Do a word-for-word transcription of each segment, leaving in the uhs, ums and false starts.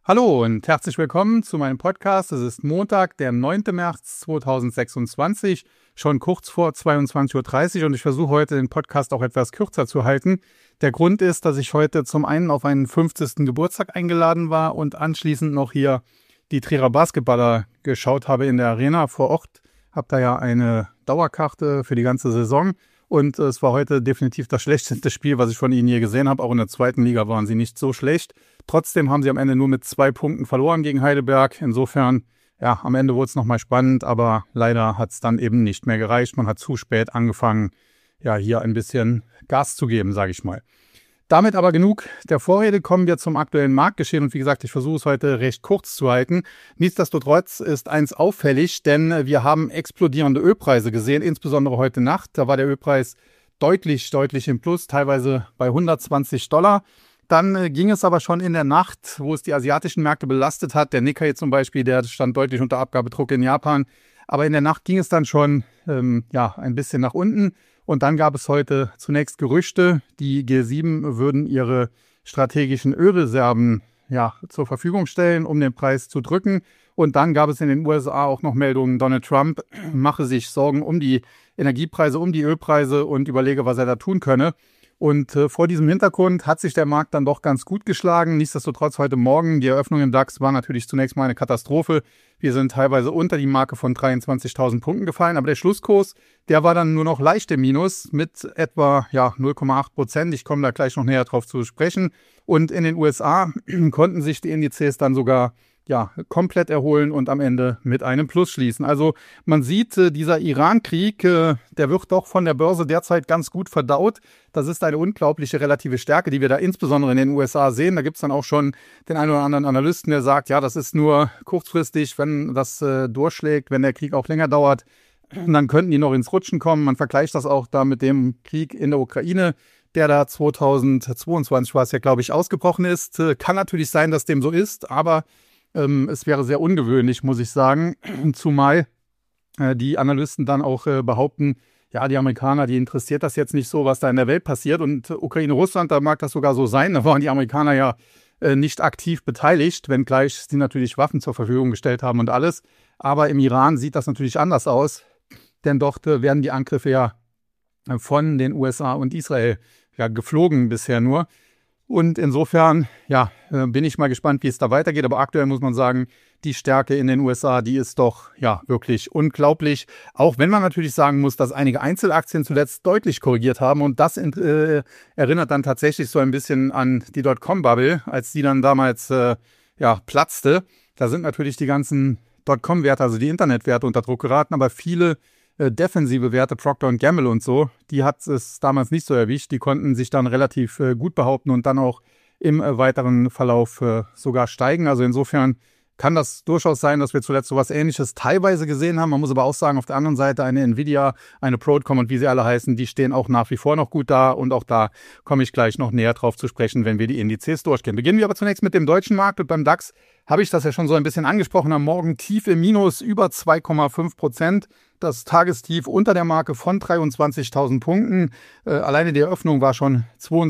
Hallo und herzlich willkommen zu meinem Podcast. Es ist Montag, der neunte März zweitausendsechsundzwanzig, schon kurz vor zweiundzwanzig Uhr dreißig und ich versuche heute den Podcast auch etwas kürzer zu halten. Der Grund ist, dass ich heute zum einen auf einen fünfzigsten Geburtstag eingeladen war und anschließend noch hier die Trierer Basketballer geschaut habe in der Arena vor Ort. Habe da ja eine Dauerkarte für die ganze Saison. Und es war heute definitiv das schlechteste Spiel, was ich von ihnen je gesehen habe. Auch in der zweiten Liga waren sie nicht so schlecht. Trotzdem haben sie am Ende nur mit zwei Punkten verloren gegen Heidelberg. Insofern, ja, am Ende wurde es nochmal spannend, aber leider hat es dann eben nicht mehr gereicht. Man hat zu spät angefangen, ja, hier ein bisschen Gas zu geben, sage ich mal. Damit aber genug der Vorrede, kommen wir zum aktuellen Marktgeschehen. Und wie gesagt, ich versuche es heute recht kurz zu halten. Nichtsdestotrotz ist eins auffällig, denn wir haben explodierende Ölpreise gesehen, insbesondere heute Nacht. Da war der Ölpreis deutlich, deutlich im Plus, teilweise bei hundertzwanzig Dollar. Dann äh, ging es aber schon in der Nacht, wo es die asiatischen Märkte belastet hat. Der Nikkei zum Beispiel, der stand deutlich unter Abgabedruck in Japan. Aber in der Nacht ging es dann schon ähm, ja, ein bisschen nach unten. Und dann gab es heute zunächst Gerüchte, die G sieben würden ihre strategischen Ölreserven ja, zur Verfügung stellen, um den Preis zu drücken. Und dann gab es in den U S A auch noch Meldungen, Donald Trump mache sich Sorgen um die Energiepreise, um die Ölpreise und überlege, was er da tun könne. Und äh, vor diesem Hintergrund hat sich der Markt dann doch ganz gut geschlagen. Nichtsdestotrotz heute Morgen, die Eröffnung im DAX war natürlich zunächst mal eine Katastrophe. Wir sind teilweise unter die Marke von dreiundzwanzigtausend Punkten gefallen. Aber der Schlusskurs, der war dann nur noch leicht im Minus mit etwa ja, null Komma acht Prozent. Ich komme da gleich noch näher drauf zu sprechen. Und in den U S A konnten sich die Indizes dann sogar ja, komplett erholen und am Ende mit einem Plus schließen. Also man sieht, dieser Iran-Krieg, der wird doch von der Börse derzeit ganz gut verdaut. Das ist eine unglaubliche relative Stärke, die wir da insbesondere in den U S A sehen. Da gibt es dann auch schon den einen oder anderen Analysten, der sagt, ja, das ist nur kurzfristig, wenn das äh, durchschlägt, wenn der Krieg auch länger dauert, dann könnten die noch ins Rutschen kommen. Man vergleicht das auch da mit dem Krieg in der Ukraine, der da zweitausendzweiundzwanzig war es ja, glaube ich, ausgebrochen ist. Kann natürlich sein, dass dem so ist, aber Ähm, es wäre sehr ungewöhnlich, muss ich sagen, zumal äh, die Analysten dann auch äh, behaupten, ja, die Amerikaner, die interessiert das jetzt nicht so, was da in der Welt passiert. Und äh, Ukraine, Russland, da mag das sogar so sein. Da waren die Amerikaner ja äh, nicht aktiv beteiligt, wenngleich sie natürlich Waffen zur Verfügung gestellt haben und alles. Aber im Iran sieht das natürlich anders aus, denn dort äh, werden die Angriffe ja äh, von den U S A und Israel ja, geflogen bisher nur. Und insofern, ja, bin ich mal gespannt, wie es da weitergeht. Aber aktuell muss man sagen, die Stärke in den U S A, die ist doch, ja, wirklich unglaublich. Auch wenn man natürlich sagen muss, dass einige Einzelaktien zuletzt deutlich korrigiert haben. Und das äh, erinnert dann tatsächlich so ein bisschen an die Dotcom-Bubble, als die dann damals, äh, ja, platzte. Da sind natürlich die ganzen Dotcom-Werte, also die Internetwerte unter Druck geraten. Aber viele defensive Werte, Procter und Gamble und so, die hat es damals nicht so erwischt. Die konnten sich dann relativ äh, gut behaupten und dann auch im äh, weiteren Verlauf äh, sogar steigen. Also insofern kann das durchaus sein, dass wir zuletzt sowas Ähnliches teilweise gesehen haben. Man muss aber auch sagen, auf der anderen Seite eine Nvidia, eine Broadcom und wie sie alle heißen, die stehen auch nach wie vor noch gut da. Und auch da komme ich gleich noch näher drauf zu sprechen, wenn wir die Indizes durchgehen. Beginnen wir aber zunächst mit dem deutschen Markt. Und beim DAX habe ich das ja schon so ein bisschen angesprochen. Am Morgen tief im Minus, über zwei Komma fünf Prozent. Das Tagestief unter der Marke von dreiundzwanzigtausend Punkten. Äh, alleine die Eröffnung war schon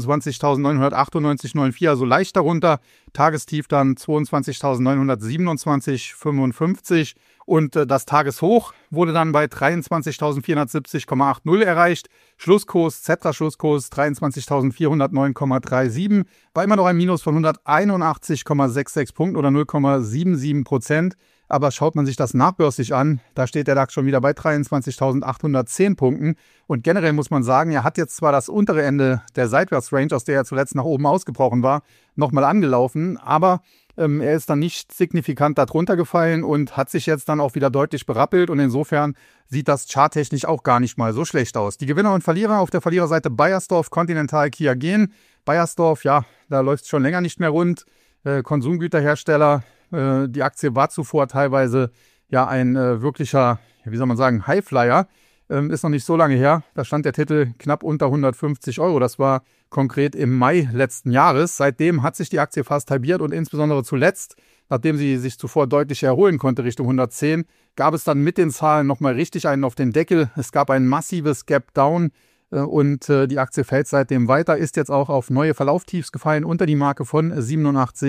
zweiundzwanzigtausendneunhundertachtundneunzig Komma vierundneunzig, also leicht darunter. Tagestief dann zweiundzwanzigtausendneunhundertsiebenundzwanzig Komma fünfundfünfzig. Und äh, das Tageshoch wurde dann bei dreiundzwanzigtausendvierhundertsiebzig Komma achtzig erreicht. Schlusskurs, Xetra-Schlusskurs dreiundzwanzigtausendvierhundertneun Komma siebenunddreißig. War immer noch ein Minus von hunderteinundachtzig Komma sechsundsechzig Punkten oder null Komma siebenundsiebzig Prozent. Aber schaut man sich das nachbörslich an, da steht der DAX schon wieder bei dreiundzwanzigtausendachthundertzehn Punkten. Und generell muss man sagen, er hat jetzt zwar das untere Ende der Seitwärtsrange, aus der er zuletzt nach oben ausgebrochen war, nochmal angelaufen, aber ähm, er ist dann nicht signifikant darunter gefallen und hat sich jetzt dann auch wieder deutlich berappelt. Und insofern sieht das charttechnisch auch gar nicht mal so schlecht aus. Die Gewinner und Verlierer auf der Verliererseite Baiersdorf, Continental, Kia Gen. Baiersdorf, ja, da läuft es schon länger nicht mehr rund. Äh, Konsumgüterhersteller. Die Aktie war zuvor teilweise ja ein äh, wirklicher, wie soll man sagen, Highflyer. Ähm, ist noch nicht so lange her. Da stand der Titel knapp unter hundertfünfzig Euro. Das war konkret im Mai letzten Jahres. Seitdem hat sich die Aktie fast halbiert und insbesondere zuletzt, nachdem sie sich zuvor deutlich erholen konnte Richtung hundertzehn, gab es dann mit den Zahlen nochmal richtig einen auf den Deckel. Es gab ein massives Gap Down. Und äh, die Aktie fällt seitdem weiter, ist jetzt auch auf neue Verlauftiefs gefallen, unter die Marke von siebenundachtzig Komma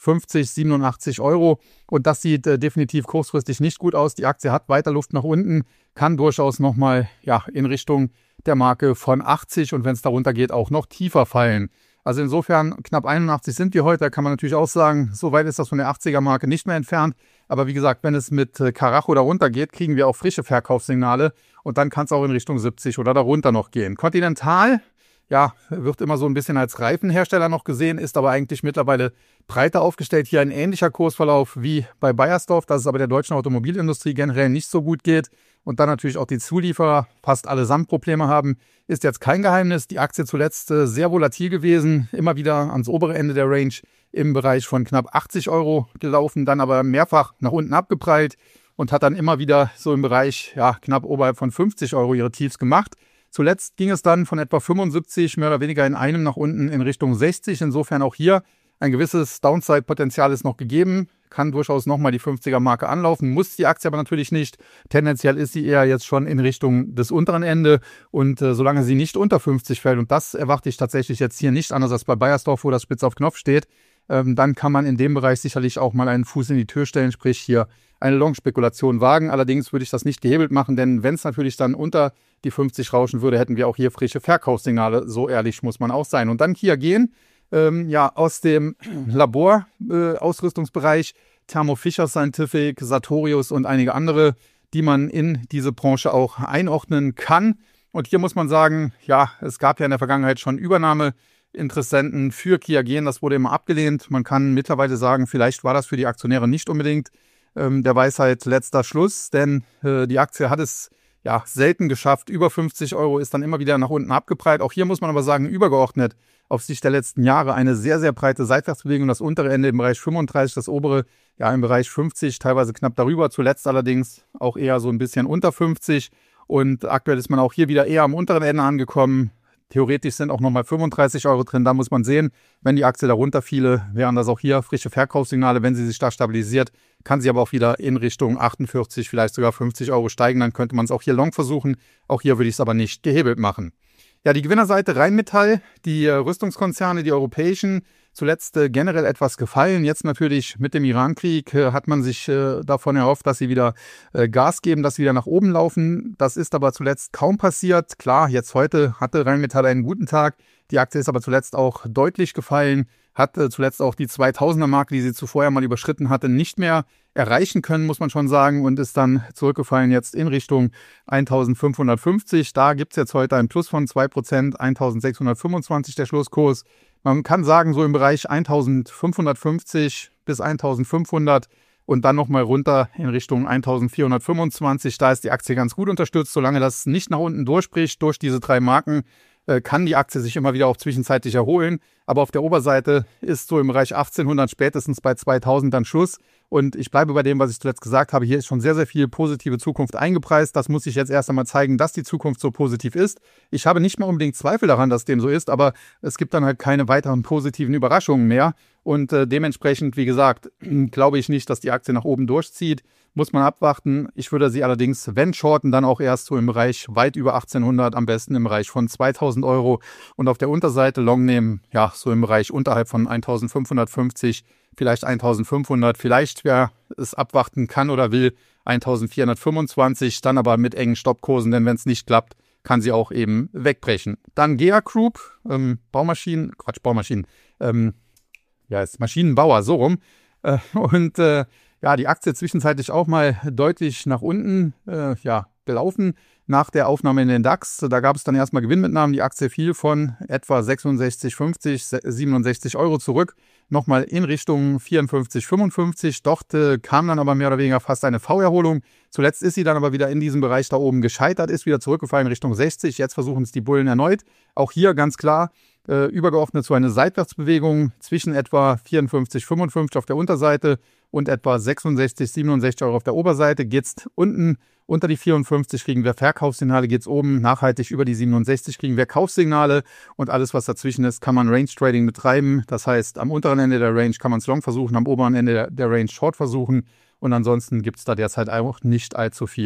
fünfzig, siebenundachtzig Euro. Und das sieht äh, definitiv kurzfristig nicht gut aus. Die Aktie hat weiter Luft nach unten, kann durchaus nochmal ja, in Richtung der Marke von achtzig und wenn es darunter geht, auch noch tiefer fallen. Also insofern knapp einundachtzig sind wir heute, da kann man natürlich auch sagen, so weit ist das von der achtziger-Marke nicht mehr entfernt. Aber wie gesagt, wenn es mit Karacho darunter geht, kriegen wir auch frische Verkaufssignale und dann kann es auch in Richtung siebzig oder darunter noch gehen. Continental, ja, wird immer so ein bisschen als Reifenhersteller noch gesehen, ist aber eigentlich mittlerweile breiter aufgestellt. Hier ein ähnlicher Kursverlauf wie bei Beiersdorf, dass es aber der deutschen Automobilindustrie generell nicht so gut geht. Und dann natürlich auch die Zulieferer fast allesamt Probleme haben, ist jetzt kein Geheimnis. Die Aktie zuletzt äh, sehr volatil gewesen, immer wieder ans obere Ende der Range im Bereich von knapp achtzig Euro gelaufen, dann aber mehrfach nach unten abgeprallt und hat dann immer wieder so im Bereich ja, knapp oberhalb von fünfzig Euro ihre Tiefs gemacht. Zuletzt ging es dann von etwa fünfundsiebzig mehr oder weniger in einem nach unten in Richtung sechzig. Insofern auch hier ein gewisses Downside-Potenzial ist noch gegeben. Kann durchaus nochmal die fünfziger-Marke anlaufen, muss die Aktie aber natürlich nicht. Tendenziell ist sie eher jetzt schon in Richtung des unteren Ende und äh, solange sie nicht unter fünfzig fällt, und das erwarte ich tatsächlich jetzt hier nicht anders als bei Beiersdorf, wo das spitz auf Knopf steht, ähm, dann kann man in dem Bereich sicherlich auch mal einen Fuß in die Tür stellen, sprich hier eine Long-Spekulation wagen. Allerdings würde ich das nicht gehebelt machen, denn wenn es natürlich dann unter die fünfzig rauschen würde, hätten wir auch hier frische Verkaufssignale. So ehrlich muss man auch sein. Und dann hier gehen. Ähm, ja, aus dem Labor-Ausrüstungsbereich, äh, Thermo Fisher Scientific, Sartorius und einige andere, die man in diese Branche auch einordnen kann. Und hier muss man sagen, ja, es gab ja in der Vergangenheit schon Übernahmeinteressenten für Qiagen, das wurde immer abgelehnt. Man kann mittlerweile sagen, vielleicht war das für die Aktionäre nicht unbedingt ähm, der Weisheit letzter Schluss, denn äh, die Aktie hat es ja selten geschafft. Über fünfzig Euro ist dann immer wieder nach unten abgeprallt. Auch hier muss man aber sagen, übergeordnet auf Sicht der letzten Jahre eine sehr, sehr breite Seitwärtsbewegung. Das untere Ende im Bereich fünfunddreißig, das obere ja im Bereich fünfzig, teilweise knapp darüber. Zuletzt allerdings auch eher so ein bisschen unter fünfzig. Und aktuell ist man auch hier wieder eher am unteren Ende angekommen. Theoretisch sind auch nochmal fünfunddreißig Euro drin. Da muss man sehen, wenn die Aktie darunter fiele, wären das auch hier frische Verkaufssignale. Wenn sie sich da stabilisiert, kann sie aber auch wieder in Richtung achtundvierzig, vielleicht sogar fünfzig Euro steigen. Dann könnte man es auch hier long versuchen. Auch hier würde ich es aber nicht gehebelt machen. Ja, die Gewinnerseite Rheinmetall, die äh, Rüstungskonzerne, die europäischen, zuletzt äh, generell etwas gefallen. Jetzt natürlich mit dem Iran-Krieg äh, hat man sich äh, davon erhofft, dass sie wieder äh, Gas geben, dass sie wieder nach oben laufen. Das ist aber zuletzt kaum passiert. Klar, jetzt heute hatte Rheinmetall einen guten Tag. Die Aktie ist aber zuletzt auch deutlich gefallen, hat äh, zuletzt auch die zweitausender-Marke, die sie zuvor ja mal überschritten hatte, nicht mehr erreichen können, muss man schon sagen, und ist dann zurückgefallen jetzt in Richtung eintausendfünfhundertfünfzig. Da gibt es jetzt heute ein Plus von zwei Prozent, eintausendsechshundertfünfundzwanzig der Schlusskurs. Man kann sagen, so im Bereich eintausendfünfhundertfünfzig bis eintausendfünfhundert und dann nochmal runter in Richtung eintausendvierhundertfünfundzwanzig. Da ist die Aktie ganz gut unterstützt. Solange das nicht nach unten durchbricht, durch diese drei Marken, kann die Aktie sich immer wieder auch zwischenzeitlich erholen. Aber auf der Oberseite ist so im Bereich achtzehnhundert spätestens bei zweitausend dann Schluss. Und ich bleibe bei dem, was ich zuletzt gesagt habe. Hier ist schon sehr, sehr viel positive Zukunft eingepreist. Das muss sich jetzt erst einmal zeigen, dass die Zukunft so positiv ist. Ich habe nicht mehr unbedingt Zweifel daran, dass dem so ist, aber es gibt dann halt keine weiteren positiven Überraschungen mehr. Und äh, dementsprechend, wie gesagt, glaube ich nicht, dass die Aktie nach oben durchzieht. Muss man abwarten. Ich würde sie allerdings, wenn shorten, dann auch erst so im Bereich weit über achtzehnhundert, am besten im Bereich von zweitausend Euro. Und auf der Unterseite long nehmen, ja, so im Bereich unterhalb von eintausendfünfhundertfünfzig, vielleicht eintausendfünfhundert, vielleicht wer es abwarten kann oder will, eintausendvierhundertfünfundzwanzig, dann aber mit engen Stoppkursen, denn wenn es nicht klappt, kann sie auch eben wegbrechen. Dann G E A Group, ähm, Baumaschinen, Quatsch, Baumaschinen, ähm, ja, ist Maschinenbauer, so rum. Äh, und äh, ja, die Aktie zwischenzeitlich auch mal deutlich nach unten äh, ja, gelaufen nach der Aufnahme in den DAX. Da gab es dann erstmal Gewinnmitnahmen. Die Aktie fiel von etwa sechsundsechzig, fünfzig, siebenundsechzig Euro zurück, nochmal in Richtung vierundfünfzig, fünfundfünfzig. Dort äh, kam dann aber mehr oder weniger fast eine V-Erholung. Zuletzt ist sie dann aber wieder in diesem Bereich da oben gescheitert, ist wieder zurückgefallen in Richtung sechzig. Jetzt versuchen es die Bullen erneut. Auch hier ganz klar äh, übergeordnet so eine Seitwärtsbewegung zwischen etwa vierundfünfzig, fünfundfünfzig auf der Unterseite und etwa sechsundsechzig, siebenundsechzig Euro auf der Oberseite. Geht's unten unter die vierundfünfzig, kriegen wir Verkaufssignale, geht's oben nachhaltig über die siebenundsechzig, kriegen wir Kaufsignale, und alles, was dazwischen ist, kann man Range Trading betreiben. Das heißt, am unteren Ende der Range kann man es Long versuchen, am oberen Ende der Range Short versuchen, und ansonsten gibt's da derzeit auch nicht allzu viel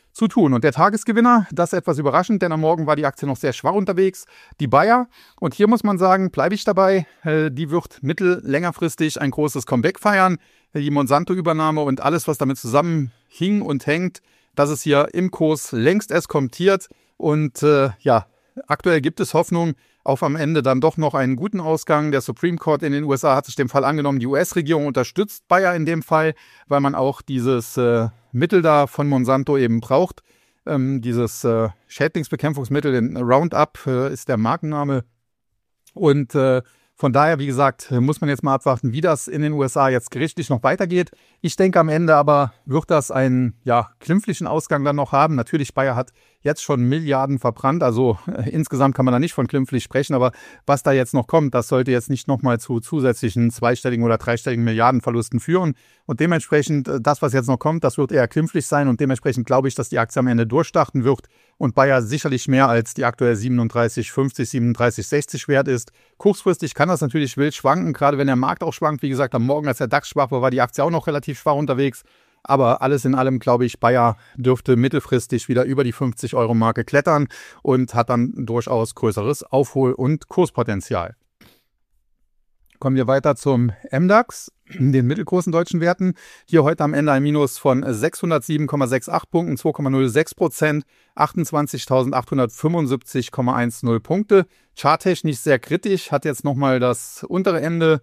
zu tun. Und der Tagesgewinner, das ist etwas überraschend, denn am Morgen war die Aktie noch sehr schwach unterwegs, die Bayer. Und hier muss man sagen, bleibe ich dabei, äh, die wird mittel-, längerfristig ein großes Comeback feiern. Die Monsanto-Übernahme und alles, was damit zusammenhing und hängt, das ist hier im Kurs längst eskontiert. Und äh, ja, aktuell gibt es Hoffnung auf am Ende dann doch noch einen guten Ausgang. Der Supreme Court in den U S A hat sich dem Fall angenommen. Die U S-Regierung unterstützt Bayer in dem Fall, weil man auch dieses äh, Mittel da von Monsanto eben braucht. Ähm, dieses äh, Schädlingsbekämpfungsmittel, den Roundup, äh, ist der Markenname. Und äh, von daher, wie gesagt, muss man jetzt mal abwarten, wie das in den U S A jetzt gerichtlich noch weitergeht. Ich denke am Ende aber wird das einen ja, glimpflichen Ausgang dann noch haben. Natürlich, Bayer hat jetzt schon Milliarden verbrannt, also äh, insgesamt kann man da nicht von glimpflich sprechen, aber was da jetzt noch kommt, das sollte jetzt nicht nochmal zu zusätzlichen zweistelligen oder dreistelligen Milliardenverlusten führen. Und dementsprechend, äh, das, was jetzt noch kommt, das wird eher glimpflich sein und dementsprechend glaube ich, dass die Aktie am Ende durchstarten wird und Bayer sicherlich mehr als die aktuell siebenunddreißig fünfzig, siebenunddreißig sechzig wert ist. Kurzfristig kann das natürlich wild schwanken, gerade wenn der Markt auch schwankt. Wie gesagt, am Morgen, als der DAX schwach war, war die Aktie auch noch relativ schwach unterwegs. Aber alles in allem, glaube ich, Bayer dürfte mittelfristig wieder über die fünfzig-Euro-Marke klettern und hat dann durchaus größeres Aufhol- und Kurspotenzial. Kommen wir weiter zum M DAX, den mittelgroßen deutschen Werten. Hier heute am Ende ein Minus von sechshundertsieben Komma achtundsechzig Punkten, zwei Komma null sechs Prozent, achtundzwanzigtausendachthundertfünfundsiebzig Komma zehn Punkte. Charttechnisch sehr kritisch, hat jetzt nochmal das untere Ende,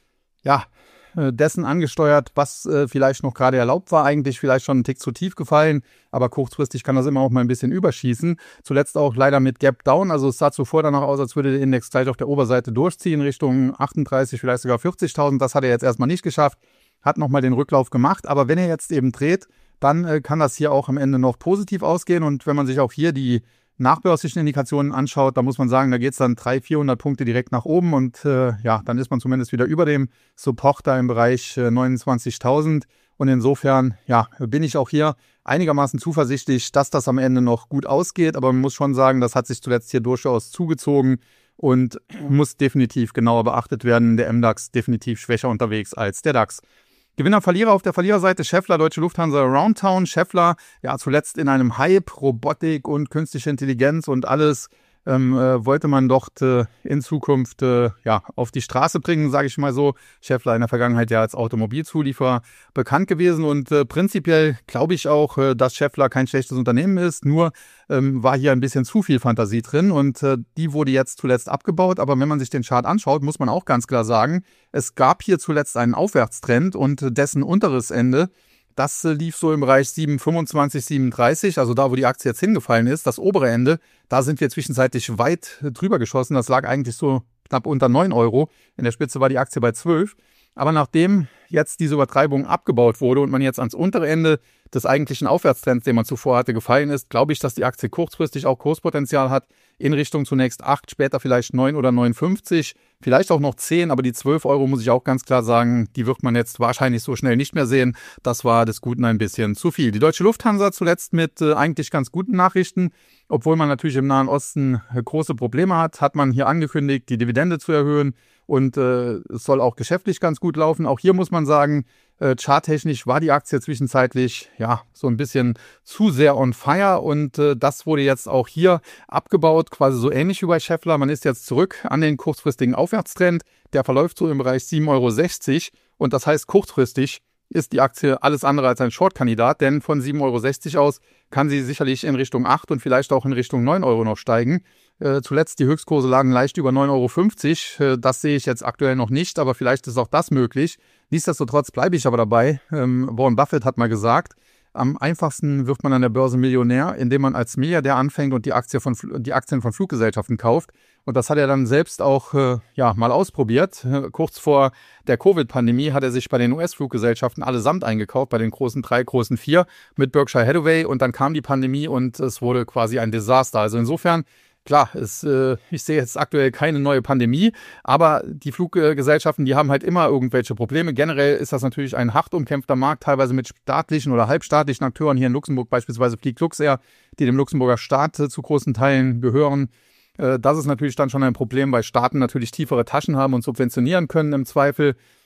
ja, dessen angesteuert, was äh, vielleicht noch gerade erlaubt war, eigentlich vielleicht schon einen Tick zu tief gefallen, aber kurzfristig kann das immer auch mal ein bisschen überschießen. Zuletzt auch leider mit Gap Down, also es sah zuvor danach aus, als würde der Index gleich auf der Oberseite durchziehen, Richtung achtunddreißig, vielleicht sogar vierzigtausend, das hat er jetzt erstmal nicht geschafft, hat nochmal den Rücklauf gemacht, aber wenn er jetzt eben dreht, dann äh, kann das hier auch am Ende noch positiv ausgehen und wenn man sich auch hier die nachbörslichen Indikationen anschaut, da muss man sagen, da geht es dann dreihundert, vierhundert Punkte direkt nach oben und äh, ja, dann ist man zumindest wieder über dem Support da im Bereich äh, neunundzwanzigtausend und insofern, ja, bin ich auch hier einigermaßen zuversichtlich, dass das am Ende noch gut ausgeht, aber man muss schon sagen, das hat sich zuletzt hier durchaus zugezogen und muss definitiv genauer beachtet werden. Der M DAX definitiv schwächer unterwegs als der DAX. Gewinner, Verlierer auf der Verliererseite, Schaeffler, Deutsche Lufthansa, Aroundtown. Schaeffler, ja zuletzt in einem Hype, Robotik und künstliche Intelligenz und alles ähm, äh, wollte man dort äh, in Zukunft äh, ja auf die Straße bringen, sage ich mal so. Schaeffler in der Vergangenheit ja als Automobilzulieferer bekannt gewesen und äh, prinzipiell glaube ich auch, äh, dass Schaeffler kein schlechtes Unternehmen ist, nur ähm, war hier ein bisschen zu viel Fantasie drin und äh, die wurde jetzt zuletzt abgebaut, aber wenn man sich den Chart anschaut, muss man auch ganz klar sagen, es gab hier zuletzt einen Aufwärtstrend und dessen unteres Ende, das lief so im Bereich sieben Komma fünfundzwanzig, siebenunddreißig, also da, wo die Aktie jetzt hingefallen ist. Das obere Ende, da sind wir zwischenzeitlich weit drüber geschossen. Das lag eigentlich so knapp unter neun Euro. In der Spitze war die Aktie bei zwölf. Aber nachdem jetzt diese Übertreibung abgebaut wurde und man jetzt ans untere Ende des eigentlichen Aufwärtstrends, den man zuvor hatte, gefallen ist, glaube ich, dass die Aktie kurzfristig auch Kurspotenzial hat in Richtung zunächst acht, später vielleicht neun oder neun Komma fünfzig, vielleicht auch noch zehn, aber die zwölf Euro muss ich auch ganz klar sagen, die wird man jetzt wahrscheinlich so schnell nicht mehr sehen. Das war des Guten ein bisschen zu viel. Die Deutsche Lufthansa zuletzt mit äh, eigentlich ganz guten Nachrichten, obwohl man natürlich im Nahen Osten äh, große Probleme hat, hat man hier angekündigt, die Dividende zu erhöhen. Und äh, es soll auch geschäftlich ganz gut laufen. Auch hier muss man sagen, äh, charttechnisch war die Aktie zwischenzeitlich ja so ein bisschen zu sehr on fire. Und äh, das wurde jetzt auch hier abgebaut, quasi so ähnlich wie bei Schaeffler. Man ist jetzt zurück an den kurzfristigen Aufwärtstrend. Der verläuft so im Bereich sieben Euro sechzig. Und das heißt, kurzfristig ist die Aktie alles andere als ein Short-Kandidat, denn von sieben Euro sechzig aus kann sie sicherlich in Richtung acht und vielleicht auch in Richtung neun Euro noch steigen. Äh, zuletzt die Höchstkurse lagen leicht über neun Euro fünfzig. Äh, das sehe ich jetzt aktuell noch nicht, aber vielleicht ist auch das möglich. Nichtsdestotrotz bleibe ich aber dabei. Ähm, Warren Buffett hat mal gesagt, am einfachsten wird man an der Börse Millionär, indem man als Milliardär anfängt und die, Aktie von, die Aktien von Fluggesellschaften kauft. Und das hat er dann selbst auch äh, ja, mal ausprobiert. Äh, kurz vor der Covid-Pandemie hat er sich bei den U S-Fluggesellschaften allesamt eingekauft, bei den großen drei, großen vier mit Berkshire Hathaway. Und dann kam die Pandemie und es wurde quasi ein Desaster. Also insofern, klar, es, äh, ich sehe jetzt aktuell keine neue Pandemie, aber die Fluggesellschaften, die haben halt immer irgendwelche Probleme. Generell ist das natürlich ein hart umkämpfter Markt, teilweise mit staatlichen oder halbstaatlichen Akteuren. Hier in Luxemburg beispielsweise fliegt Luxair, die dem Luxemburger Staat äh, zu großen Teilen gehören. Äh, das ist natürlich dann schon ein Problem, weil Staaten natürlich tiefere Taschen haben und subventionieren können im Zweifel.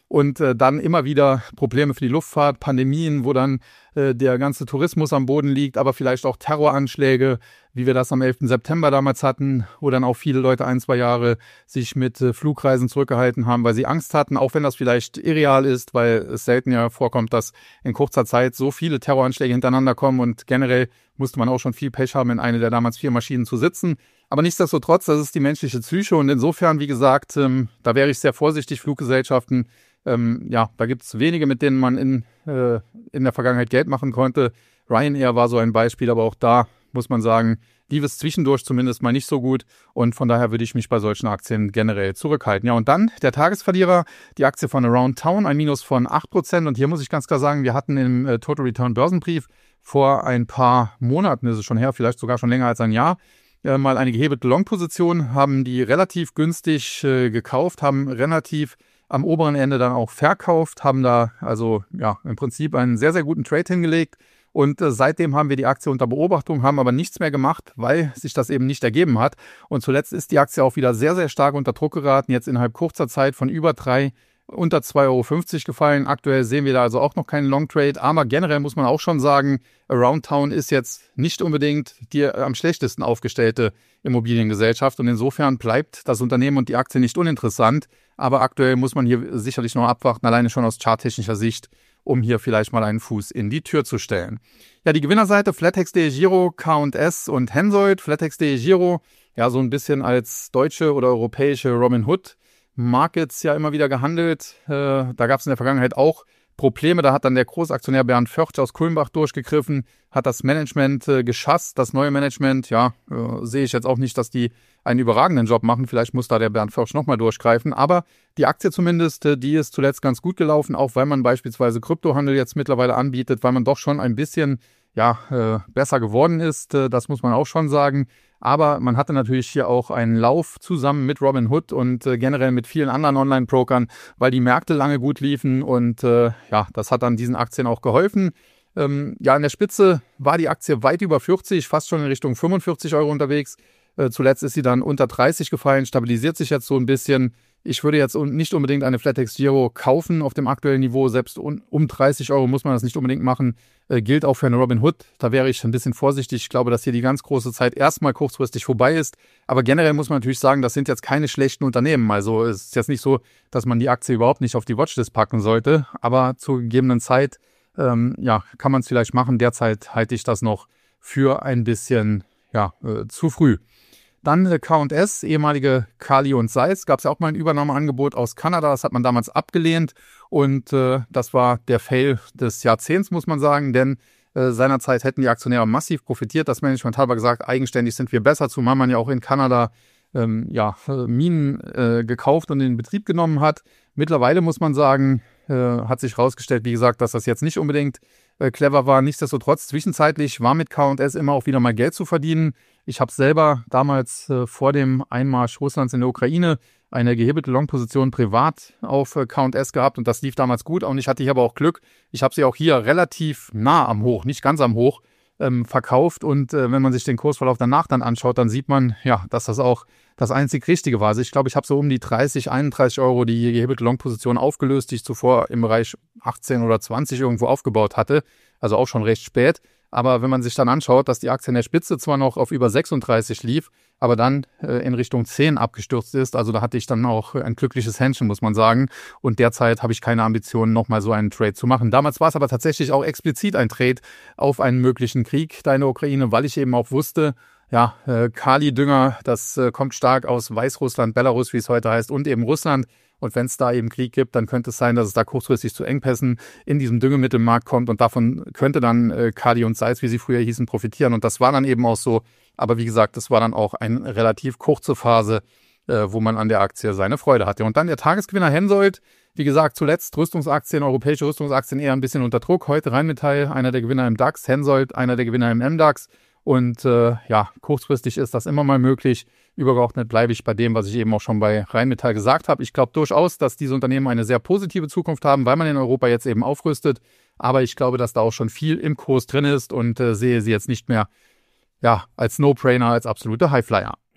Und äh, dann immer wieder Probleme für die Luftfahrt, Pandemien, wo dann äh, der ganze Tourismus am Boden liegt, aber vielleicht auch Terroranschläge, wie wir das am elften September damals hatten, wo dann auch viele Leute ein, zwei Jahre sich mit äh, Flugreisen zurückgehalten haben, weil sie Angst hatten, auch wenn das vielleicht irreal ist, weil es selten ja vorkommt, dass in kurzer Zeit so viele Terroranschläge hintereinander kommen und generell musste man auch schon viel Pech haben, in eine der damals vier Maschinen zu sitzen. Aber nichtsdestotrotz, das ist die menschliche Psyche und insofern, wie gesagt, ähm, da wäre ich sehr vorsichtig, Fluggesellschaften. Ähm, ja, da gibt es wenige, mit denen man in, äh, in der Vergangenheit Geld machen konnte. Ryanair war so ein Beispiel, aber auch da muss man sagen, lief es zwischendurch zumindest mal nicht so gut und von daher würde ich mich bei solchen Aktien generell zurückhalten. Ja, und dann der Tagesverlierer, die Aktie von Around Town, ein Minus von acht Prozent und hier muss ich ganz klar sagen, wir hatten im äh, Total Return Börsenbrief vor ein paar Monaten, ist es schon her, vielleicht sogar schon länger als ein Jahr, äh, mal eine gehebelte Long-Position, haben die relativ günstig äh, gekauft, haben relativ am oberen Ende dann auch verkauft, haben da also ja im Prinzip einen sehr, sehr guten Trade hingelegt. Und äh, seitdem haben wir die Aktie unter Beobachtung, haben aber nichts mehr gemacht, weil sich das eben nicht ergeben hat. Und zuletzt ist die Aktie auch wieder sehr, sehr stark unter Druck geraten, jetzt innerhalb kurzer Zeit von über drei unter zwei Euro fünfzig gefallen. Aktuell sehen wir da also auch noch keinen Long Trade, aber generell muss man auch schon sagen, Around Town ist jetzt nicht unbedingt die am schlechtesten aufgestellte Immobiliengesellschaft und insofern bleibt das Unternehmen und die Aktie nicht uninteressant, aber aktuell muss man hier sicherlich noch abwarten, alleine schon aus charttechnischer Sicht, um hier vielleicht mal einen Fuß in die Tür zu stellen. Ja, die Gewinnerseite flatex.de Giro, K und S und Hensoldt. flatex.de Giro, ja, so ein bisschen als deutsche oder europäische Robinhood Markets ja immer wieder gehandelt. Äh, da gab es in der Vergangenheit auch Probleme. Da hat dann der Großaktionär Bernd Förtsch aus Kulmbach durchgegriffen, hat das Management äh, geschasst. Das neue Management, ja, äh, sehe ich jetzt auch nicht, dass die einen überragenden Job machen. Vielleicht muss da der Bernd Förtsch nochmal durchgreifen. Aber die Aktie zumindest, äh, die ist zuletzt ganz gut gelaufen, auch weil man beispielsweise Kryptohandel jetzt mittlerweile anbietet, weil man doch schon ein bisschen ja, äh, besser geworden ist. Äh, das muss man auch schon sagen. Aber man hatte natürlich hier auch einen Lauf zusammen mit Robinhood und äh, generell mit vielen anderen Online-Brokern, weil die Märkte lange gut liefen und äh, ja, das hat dann diesen Aktien auch geholfen. Ähm, ja, in der Spitze war die Aktie weit über vierzig, fast schon in Richtung fünfundvierzig Euro unterwegs. Äh, zuletzt ist sie dann unter dreißig gefallen, stabilisiert sich jetzt so ein bisschen. Ich würde jetzt nicht unbedingt eine flatex Giro kaufen auf dem aktuellen Niveau. Selbst um dreißig Euro muss man das nicht unbedingt machen. Äh, gilt auch für eine Robinhood. Da wäre ich ein bisschen vorsichtig. Ich glaube, dass hier die ganz große Zeit erstmal kurzfristig vorbei ist. Aber generell muss man natürlich sagen, das sind jetzt keine schlechten Unternehmen. Also es ist jetzt nicht so, dass man die Aktie überhaupt nicht auf die Watchlist packen sollte. Aber zur gegebenen Zeit ähm, ja, kann man es vielleicht machen. Derzeit halte ich das noch für ein bisschen ja, äh, zu früh. Dann äh, K und S, ehemalige Kali und Seitz, gab es ja auch mal ein Übernahmeangebot aus Kanada, das hat man damals abgelehnt und äh, das war der Fail des Jahrzehnts, muss man sagen, denn äh, seinerzeit hätten die Aktionäre massiv profitiert. Das Management hat aber gesagt, eigenständig sind wir besser, zumal man ja auch in Kanada ähm, ja, Minen äh, gekauft und in Betrieb genommen hat. Mittlerweile muss man sagen, äh, hat sich herausgestellt, wie gesagt, dass das jetzt nicht unbedingt äh, clever war. Nichtsdestotrotz, zwischenzeitlich war mit K und S immer auch wieder mal Geld zu verdienen. Ich habe selber damals äh, vor dem Einmarsch Russlands in der Ukraine eine gehebelte Long-Position privat auf äh, K und S gehabt und das lief damals gut und ich hatte hier aber auch Glück. Ich habe sie auch hier relativ nah am Hoch, nicht ganz am Hoch, ähm, verkauft und äh, wenn man sich den Kursverlauf danach dann anschaut, dann sieht man, ja, dass das auch das einzig Richtige war. Also ich glaube, ich habe so um die dreißig, einunddreißig Euro die gehebelte Long-Position aufgelöst, die ich zuvor im Bereich achtzehn oder zwanzig irgendwo aufgebaut hatte, also auch schon recht spät. Aber wenn man sich dann anschaut, dass die Aktie in der Spitze zwar noch auf über sechsunddreißig lief, aber dann äh, in Richtung zehn abgestürzt ist, also da hatte ich dann auch ein glückliches Händchen, muss man sagen. Und derzeit habe ich keine Ambitionen, nochmal so einen Trade zu machen. Damals war es aber tatsächlich auch explizit ein Trade auf einen möglichen Krieg da in der Ukraine, weil ich eben auch wusste, ja, äh, Kali-Dünger, das äh, kommt stark aus Weißrussland, Belarus, wie es heute heißt, und eben Russland. Und wenn es da eben Krieg gibt, dann könnte es sein, dass es da kurzfristig zu Engpässen in diesem Düngemittelmarkt kommt und davon könnte dann äh, Kali und Seitz, wie sie früher hießen, profitieren. Und das war dann eben auch so. Aber wie gesagt, das war dann auch eine relativ kurze Phase, äh, wo man an der Aktie seine Freude hatte. Und dann der Tagesgewinner Hensoldt. Wie gesagt, zuletzt Rüstungsaktien, europäische Rüstungsaktien eher ein bisschen unter Druck. Heute Rheinmetall, einer der Gewinner im DAX, Hensoldt, einer der Gewinner im M DAX. Und äh, ja, kurzfristig ist das immer mal möglich. Übergeordnet bleibe ich bei dem, was ich eben auch schon bei Rheinmetall gesagt habe. Ich glaube durchaus, dass diese Unternehmen eine sehr positive Zukunft haben, weil man in Europa jetzt eben aufrüstet. Aber ich glaube, dass da auch schon viel im Kurs drin ist und äh, sehe sie jetzt nicht mehr ja, als No-Brainer, als absolute Highflyer.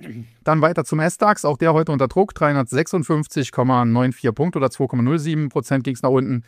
Dann weiter zum S-DAX, auch der heute unter Druck, dreihundertsechsundfünfzig Komma vierundneunzig Punkte oder zwei Komma null sieben Prozent ging es nach unten,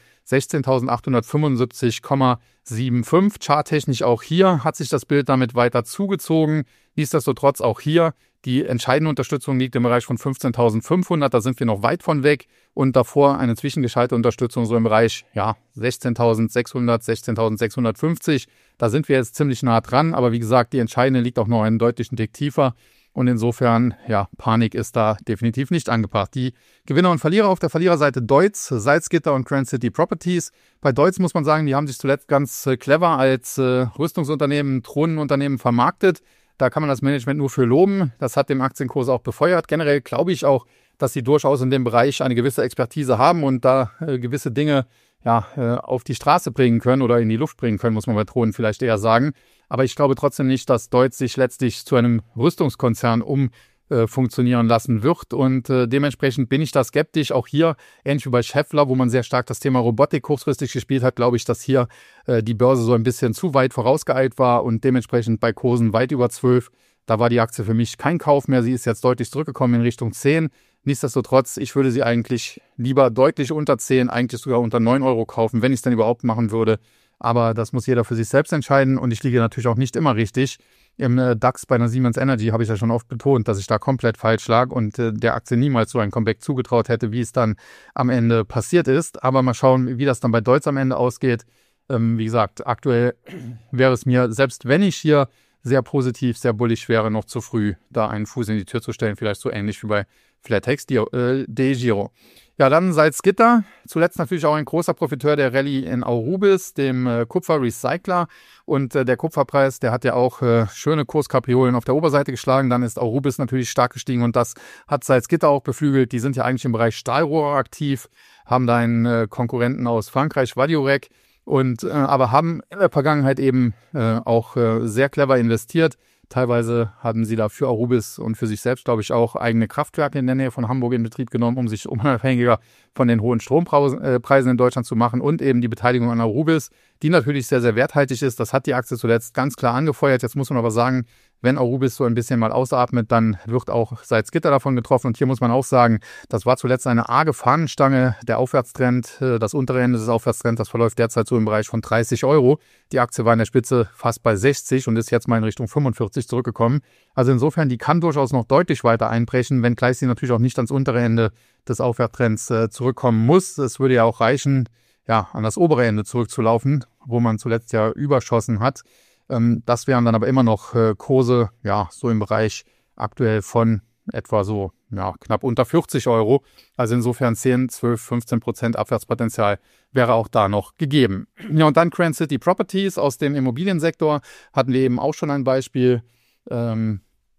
sechzehntausendachthundertfünfundsiebzig Komma fünfundsiebzig. Charttechnisch auch hier hat sich das Bild damit weiter zugezogen. Nichtsdestotrotz auch hier, die entscheidende Unterstützung liegt im Bereich von fünfzehntausendfünfhundert, da sind wir noch weit von weg. Und davor eine zwischengeschaltete Unterstützung so im Bereich ja, sechzehntausendsechshundert, sechzehntausendsechshundertfünfzig. Da sind wir jetzt ziemlich nah dran, aber wie gesagt, die entscheidende liegt auch noch einen deutlichen Tick tiefer. Und insofern, ja, Panik ist da definitiv nicht angebracht. Die Gewinner und Verlierer auf der Verliererseite Deutz, Salzgitter und Grand City Properties. Bei Deutz muss man sagen, die haben sich zuletzt ganz äh, clever als äh, Rüstungsunternehmen, Drohnenunternehmen vermarktet. Da kann man das Management nur für loben. Das hat dem Aktienkurs auch befeuert. Generell glaube ich auch, dass sie durchaus in dem Bereich eine gewisse Expertise haben und da äh, gewisse Dinge ja, äh, auf die Straße bringen können oder in die Luft bringen können, muss man bei Drohnen vielleicht eher sagen. Aber ich glaube trotzdem nicht, dass Deutz sich letztlich zu einem Rüstungskonzern umfunktionieren äh, lassen wird. Und äh, dementsprechend bin ich da skeptisch. Auch hier, ähnlich wie bei Schaeffler, wo man sehr stark das Thema Robotik kurzfristig gespielt hat, glaube ich, dass hier äh, die Börse so ein bisschen zu weit vorausgeeilt war und dementsprechend bei Kursen weit über zwölf. Da war die Aktie für mich kein Kauf mehr. Sie ist jetzt deutlich zurückgekommen in Richtung zehn. Nichtsdestotrotz, ich würde sie eigentlich lieber deutlich unter zehn, eigentlich sogar unter neun Euro kaufen, wenn ich es denn überhaupt machen würde. Aber das muss jeder für sich selbst entscheiden und ich liege natürlich auch nicht immer richtig. Im äh, DAX bei einer Siemens Energy habe ich ja schon oft betont, dass ich da komplett falsch lag und äh, der Aktie niemals so ein Comeback zugetraut hätte, wie es dann am Ende passiert ist. Aber mal schauen, wie das dann bei Deutz am Ende ausgeht. Ähm, wie gesagt, aktuell wäre es mir, selbst wenn ich hier sehr positiv, sehr bullisch wäre, noch zu früh, da einen Fuß in die Tür zu stellen. Vielleicht so ähnlich wie bei Flatex äh, DEGIRO. Ja, dann Salzgitter. Zuletzt natürlich auch ein großer Profiteur der Rallye in Aurubis, dem äh, Kupferrecycler. Und äh, der Kupferpreis, der hat ja auch äh, schöne Kurskapriolen auf der Oberseite geschlagen. Dann ist Aurubis natürlich stark gestiegen und das hat Salzgitter auch beflügelt. Die sind ja eigentlich im Bereich Stahlrohre aktiv, haben da einen äh, Konkurrenten aus Frankreich, Vadiorec. Und äh, aber haben in der Vergangenheit eben äh, auch äh, sehr clever investiert. Teilweise haben sie da für Aurubis und für sich selbst, glaube ich, auch eigene Kraftwerke in der Nähe von Hamburg in Betrieb genommen, um sich unabhängiger von den hohen Strompreisen in Deutschland zu machen und eben die Beteiligung an Aurubis, die natürlich sehr, sehr werthaltig ist. Das hat die Aktie zuletzt ganz klar angefeuert. Jetzt muss man aber sagen, wenn Aurubis so ein bisschen mal ausatmet, dann wird auch Salzgitter davon getroffen. Und hier muss man auch sagen, das war zuletzt eine arge Fahnenstange. Der Aufwärtstrend, das untere Ende des Aufwärtstrends, das verläuft derzeit so im Bereich von dreißig Euro. Die Aktie war in der Spitze fast bei sechzig und ist jetzt mal in Richtung fünfundvierzig zurückgekommen. Also insofern, die kann durchaus noch deutlich weiter einbrechen, wenngleich sie natürlich auch nicht ans untere Ende des Aufwärtstrends äh, zurückkommen muss. Es würde ja auch reichen, ja, an das obere Ende zurückzulaufen, wo man zuletzt ja überschossen hat. Ähm, das wären dann aber immer noch äh, Kurse, ja, so im Bereich aktuell von etwa so, ja, knapp unter vierzig Euro. Also insofern zehn, zwölf, fünfzehn Prozent Abwärtspotenzial wäre auch da noch gegeben. Ja, und dann Grand City Properties aus dem Immobiliensektor hatten wir eben auch schon ein Beispiel ähm,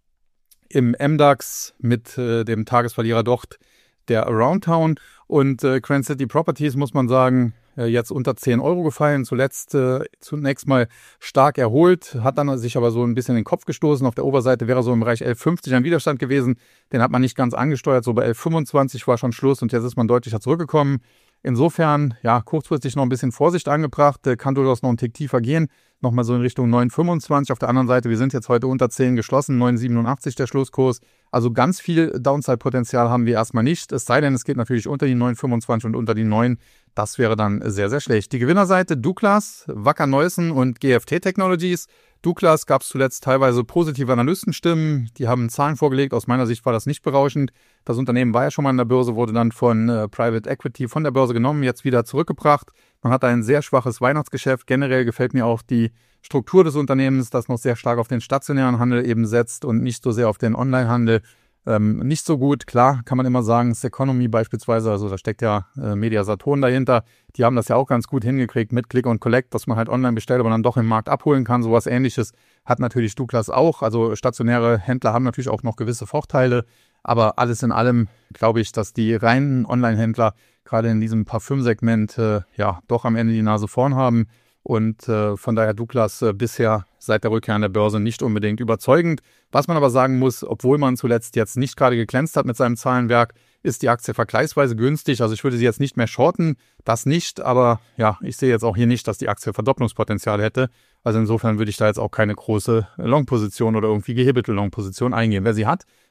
im M DAX mit äh, dem Tagesverlierer dort, der Aroundtown. Und äh, Grand City Properties, muss man sagen, äh, jetzt unter zehn Euro gefallen. Zuletzt äh, zunächst mal stark erholt, hat dann sich aber so ein bisschen in den Kopf gestoßen. Auf der Oberseite wäre so im Bereich elf fünfzig ein Widerstand gewesen. Den hat man nicht ganz angesteuert. So bei elf fünfundzwanzig war schon Schluss und jetzt ist man deutlicher zurückgekommen. Insofern, ja, kurzfristig noch ein bisschen Vorsicht angebracht, äh, kann durchaus noch einen Tick tiefer gehen. Nochmal so in Richtung neun fünfundzwanzig. Auf der anderen Seite, wir sind jetzt heute unter zehn geschlossen, neun siebenundachtzig der Schlusskurs. Also ganz viel Downside-Potenzial haben wir erstmal nicht. Es sei denn, es geht natürlich unter die neun fünfundzwanzig und unter die neun. Das wäre dann sehr, sehr schlecht. Die Gewinnerseite Douglas, Wacker Neuson und G F T Technologies. Douglas gab es zuletzt teilweise positive Analystenstimmen. Die haben Zahlen vorgelegt. Aus meiner Sicht war das nicht berauschend. Das Unternehmen war ja schon mal an der Börse, wurde dann von äh, Private Equity von der Börse genommen, jetzt wieder zurückgebracht. Man hat ein sehr schwaches Weihnachtsgeschäft. Generell gefällt mir auch die Struktur des Unternehmens, das noch sehr stark auf den stationären Handel eben setzt und nicht so sehr auf den Onlinehandel. Ähm, nicht so gut, klar, kann man immer sagen, Seconomy beispielsweise, also da steckt ja äh, Media-Saturn dahinter, die haben das ja auch ganz gut hingekriegt mit Click und Collect, dass man halt online bestellt, aber dann doch im Markt abholen kann. Sowas Ähnliches hat natürlich Douglas auch, also stationäre Händler haben natürlich auch noch gewisse Vorteile, aber alles in allem glaube ich, dass die reinen Online-Händler gerade in diesem Parfümsegment äh, ja doch am Ende die Nase vorn haben. Und äh, von daher Douglas äh, bisher seit der Rückkehr an der Börse nicht unbedingt überzeugend. Was man aber sagen muss, obwohl man zuletzt jetzt nicht gerade geglänzt hat mit seinem Zahlenwerk, ist die Aktie vergleichsweise günstig. Also ich würde sie jetzt nicht mehr shorten, das nicht. Aber ja, ich sehe jetzt auch hier nicht, dass die Aktie Verdopplungspotenzial hätte. Also insofern würde ich da jetzt auch keine große Long-Position oder irgendwie gehebelte Long-Position eingehen. Wer sie hat,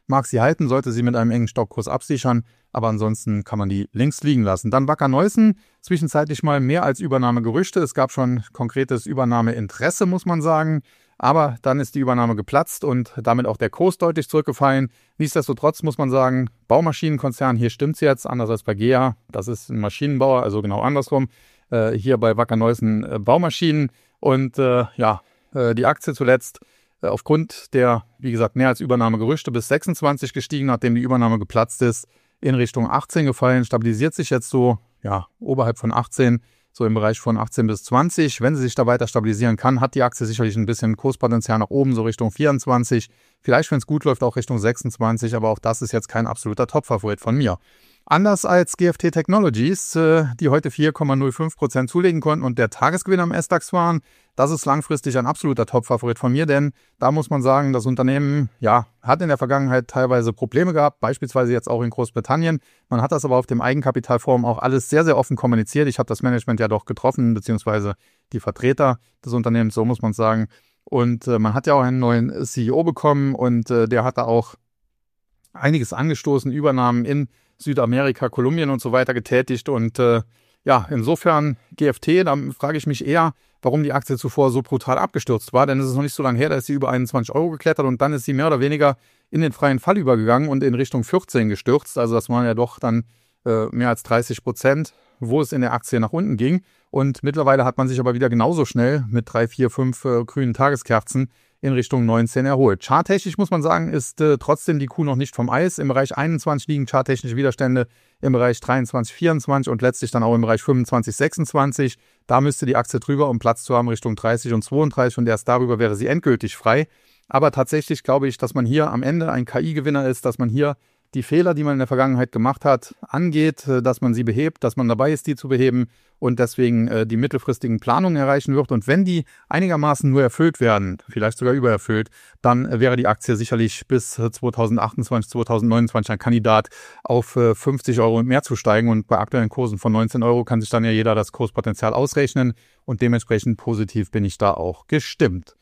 mag sie halten, sollte sie mit einem engen Stockkurs absichern, aber ansonsten kann man die links liegen lassen. Dann Wacker Neuson, zwischenzeitlich mal mehr als Übernahmegerüchte. Es gab schon konkretes Übernahmeinteresse, muss man sagen. Aber dann ist die Übernahme geplatzt und damit auch der Kurs deutlich zurückgefallen. Nichtsdestotrotz muss man sagen, Baumaschinenkonzern, hier stimmt es jetzt, anders als bei G E A. Das ist ein Maschinenbauer, also genau andersrum. Äh, hier bei Wacker Neuson äh, Baumaschinen. Und äh, ja, äh, die Aktie zuletzt äh, aufgrund der, wie gesagt, mehr als Übernahmegerüchte bis sechsundzwanzig gestiegen, nachdem die Übernahme geplatzt ist, in Richtung achtzehn gefallen, stabilisiert sich jetzt so, ja, oberhalb von achtzehn, so im Bereich von achtzehn bis zwanzig. Wenn sie sich da weiter stabilisieren kann, hat die Aktie sicherlich ein bisschen Kurspotenzial nach oben, so Richtung vierundzwanzig. Vielleicht, wenn es gut läuft, auch Richtung sechsundzwanzig, aber auch das ist jetzt kein absoluter Top-Favorit von mir. Anders als G F T Technologies, die heute vier Komma null fünf Prozent zulegen konnten und der Tagesgewinn am S DAX waren, das ist langfristig ein absoluter Top-Favorit von mir, denn da muss man sagen, das Unternehmen ja, hat in der Vergangenheit teilweise Probleme gehabt, beispielsweise jetzt auch in Großbritannien. Man hat das aber auf dem Eigenkapitalforum auch alles sehr, sehr offen kommuniziert. Ich habe das Management ja doch getroffen, beziehungsweise die Vertreter des Unternehmens, so muss man sagen. Und äh, man hat ja auch einen neuen C E O bekommen und äh, der hat da auch einiges angestoßen, Übernahmen in Südamerika, Kolumbien und so weiter getätigt. Und äh, ja, insofern G F T, da frage ich mich eher, warum die Aktie zuvor so brutal abgestürzt war. Denn es ist noch nicht so lange her, da ist sie über einundzwanzig Euro geklettert und dann ist sie mehr oder weniger in den freien Fall übergegangen und in Richtung vierzehn gestürzt. Also das waren ja doch dann äh, mehr als dreißig Prozent, wo es in der Aktie nach unten ging. Und mittlerweile hat man sich aber wieder genauso schnell mit drei, vier, fünf äh, grünen Tageskerzen in Richtung neunzehn erholt. Charttechnisch muss man sagen, ist äh, trotzdem die Kuh noch nicht vom Eis. Im Bereich einundzwanzig liegen charttechnische Widerstände, im Bereich dreiundzwanzig, vierundzwanzig und letztlich dann auch im Bereich fünfundzwanzig, sechsundzwanzig. Da müsste die Aktie drüber, um Platz zu haben, Richtung dreißig und zweiunddreißig und erst darüber wäre sie endgültig frei. Aber tatsächlich glaube ich, dass man hier am Ende ein K I-Gewinner ist, dass man hier die Fehler, die man in der Vergangenheit gemacht hat, angeht, dass man sie behebt, dass man dabei ist, die zu beheben und deswegen äh, die mittelfristigen Planungen erreichen wird. Und wenn die einigermaßen nur erfüllt werden, vielleicht sogar übererfüllt, dann äh, wäre die Aktie sicherlich bis zweitausendachtundzwanzig, zweitausendneunundzwanzig ein Kandidat, auf äh, fünfzig Euro und mehr zu steigen. Und bei aktuellen Kursen von neunzehn Euro kann sich dann ja jeder das Kurspotenzial ausrechnen und dementsprechend positiv bin ich da auch gestimmt.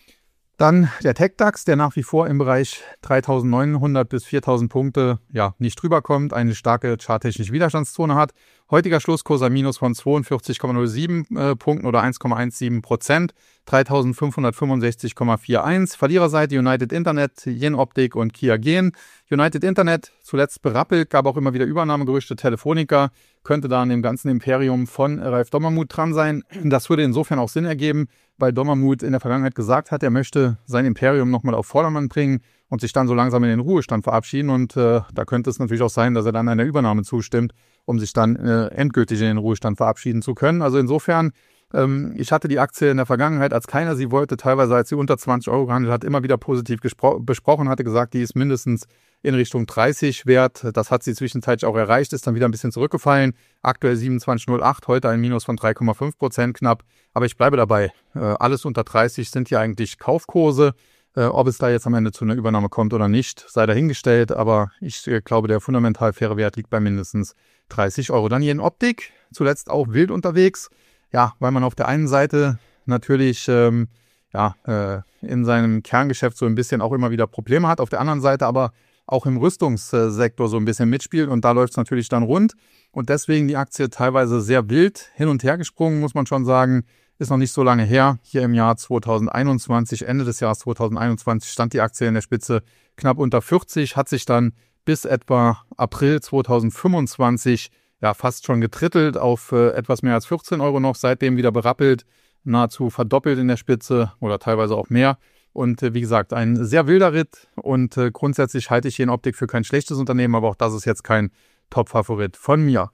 Dann der TecDAX, der nach wie vor im Bereich dreitausendneunhundert bis viertausend Punkte ja, nicht drüber kommt, eine starke charttechnische Widerstandszone hat. Heutiger Schlusskurs ein Minus von zweiundvierzig Komma null sieben äh, Punkten oder eins Komma siebzehn Prozent, dreitausendfünfhundertfünfundsechzig Komma einundvierzig. Verliererseite United Internet, Jenoptik und Kia Gen. United Internet zuletzt berappelt, gab auch immer wieder Übernahmegerüchte. Telefonica könnte da an dem ganzen Imperium von Ralf Dommermuth dran sein. Das würde insofern auch Sinn ergeben, weil Dommermuth in der Vergangenheit gesagt hat, er möchte sein Imperium nochmal auf Vordermann bringen und sich dann so langsam in den Ruhestand verabschieden. Und äh, da könnte es natürlich auch sein, dass er dann einer Übernahme zustimmt, um sich dann äh, endgültig in den Ruhestand verabschieden zu können. Also insofern, ähm, ich hatte die Aktie in der Vergangenheit, als keiner sie wollte, teilweise als sie unter zwanzig Euro gehandelt hat, immer wieder positiv gespro- besprochen, hatte gesagt, die ist mindestens in Richtung dreißig wert. Das hat sie zwischenzeitlich auch erreicht, ist dann wieder ein bisschen zurückgefallen. Aktuell siebenundzwanzig Komma null acht, heute ein Minus von drei Komma fünf Prozent knapp. Aber ich bleibe dabei. Äh, alles unter dreißig sind ja eigentlich Kaufkurse. Äh, ob es da jetzt am Ende zu einer Übernahme kommt oder nicht, sei dahingestellt. Aber ich äh, glaube, der fundamental faire Wert liegt bei mindestens dreißig Euro. Dann Jenoptik, zuletzt auch wild unterwegs. Ja, weil man auf der einen Seite natürlich ähm, ja, äh, in seinem Kerngeschäft so ein bisschen auch immer wieder Probleme hat. Auf der anderen Seite aber auch im Rüstungssektor so ein bisschen mitspielt und da läuft es natürlich dann rund und deswegen die Aktie teilweise sehr wild hin und her gesprungen, muss man schon sagen, ist noch nicht so lange her. Hier im Jahr zweitausendeinundzwanzig, Ende des Jahres zweitausendeinundzwanzig stand die Aktie in der Spitze knapp unter vierzig, hat sich dann bis etwa April zweitausendfünfundzwanzig ja fast schon getrittelt auf äh, etwas mehr als vierzehn Euro noch, seitdem wieder berappelt, nahezu verdoppelt in der Spitze oder teilweise auch mehr. Und äh, wie gesagt, ein sehr wilder Ritt und äh, grundsätzlich halte ich Jenoptik für kein schlechtes Unternehmen, aber auch das ist jetzt kein Top-Favorit von mir.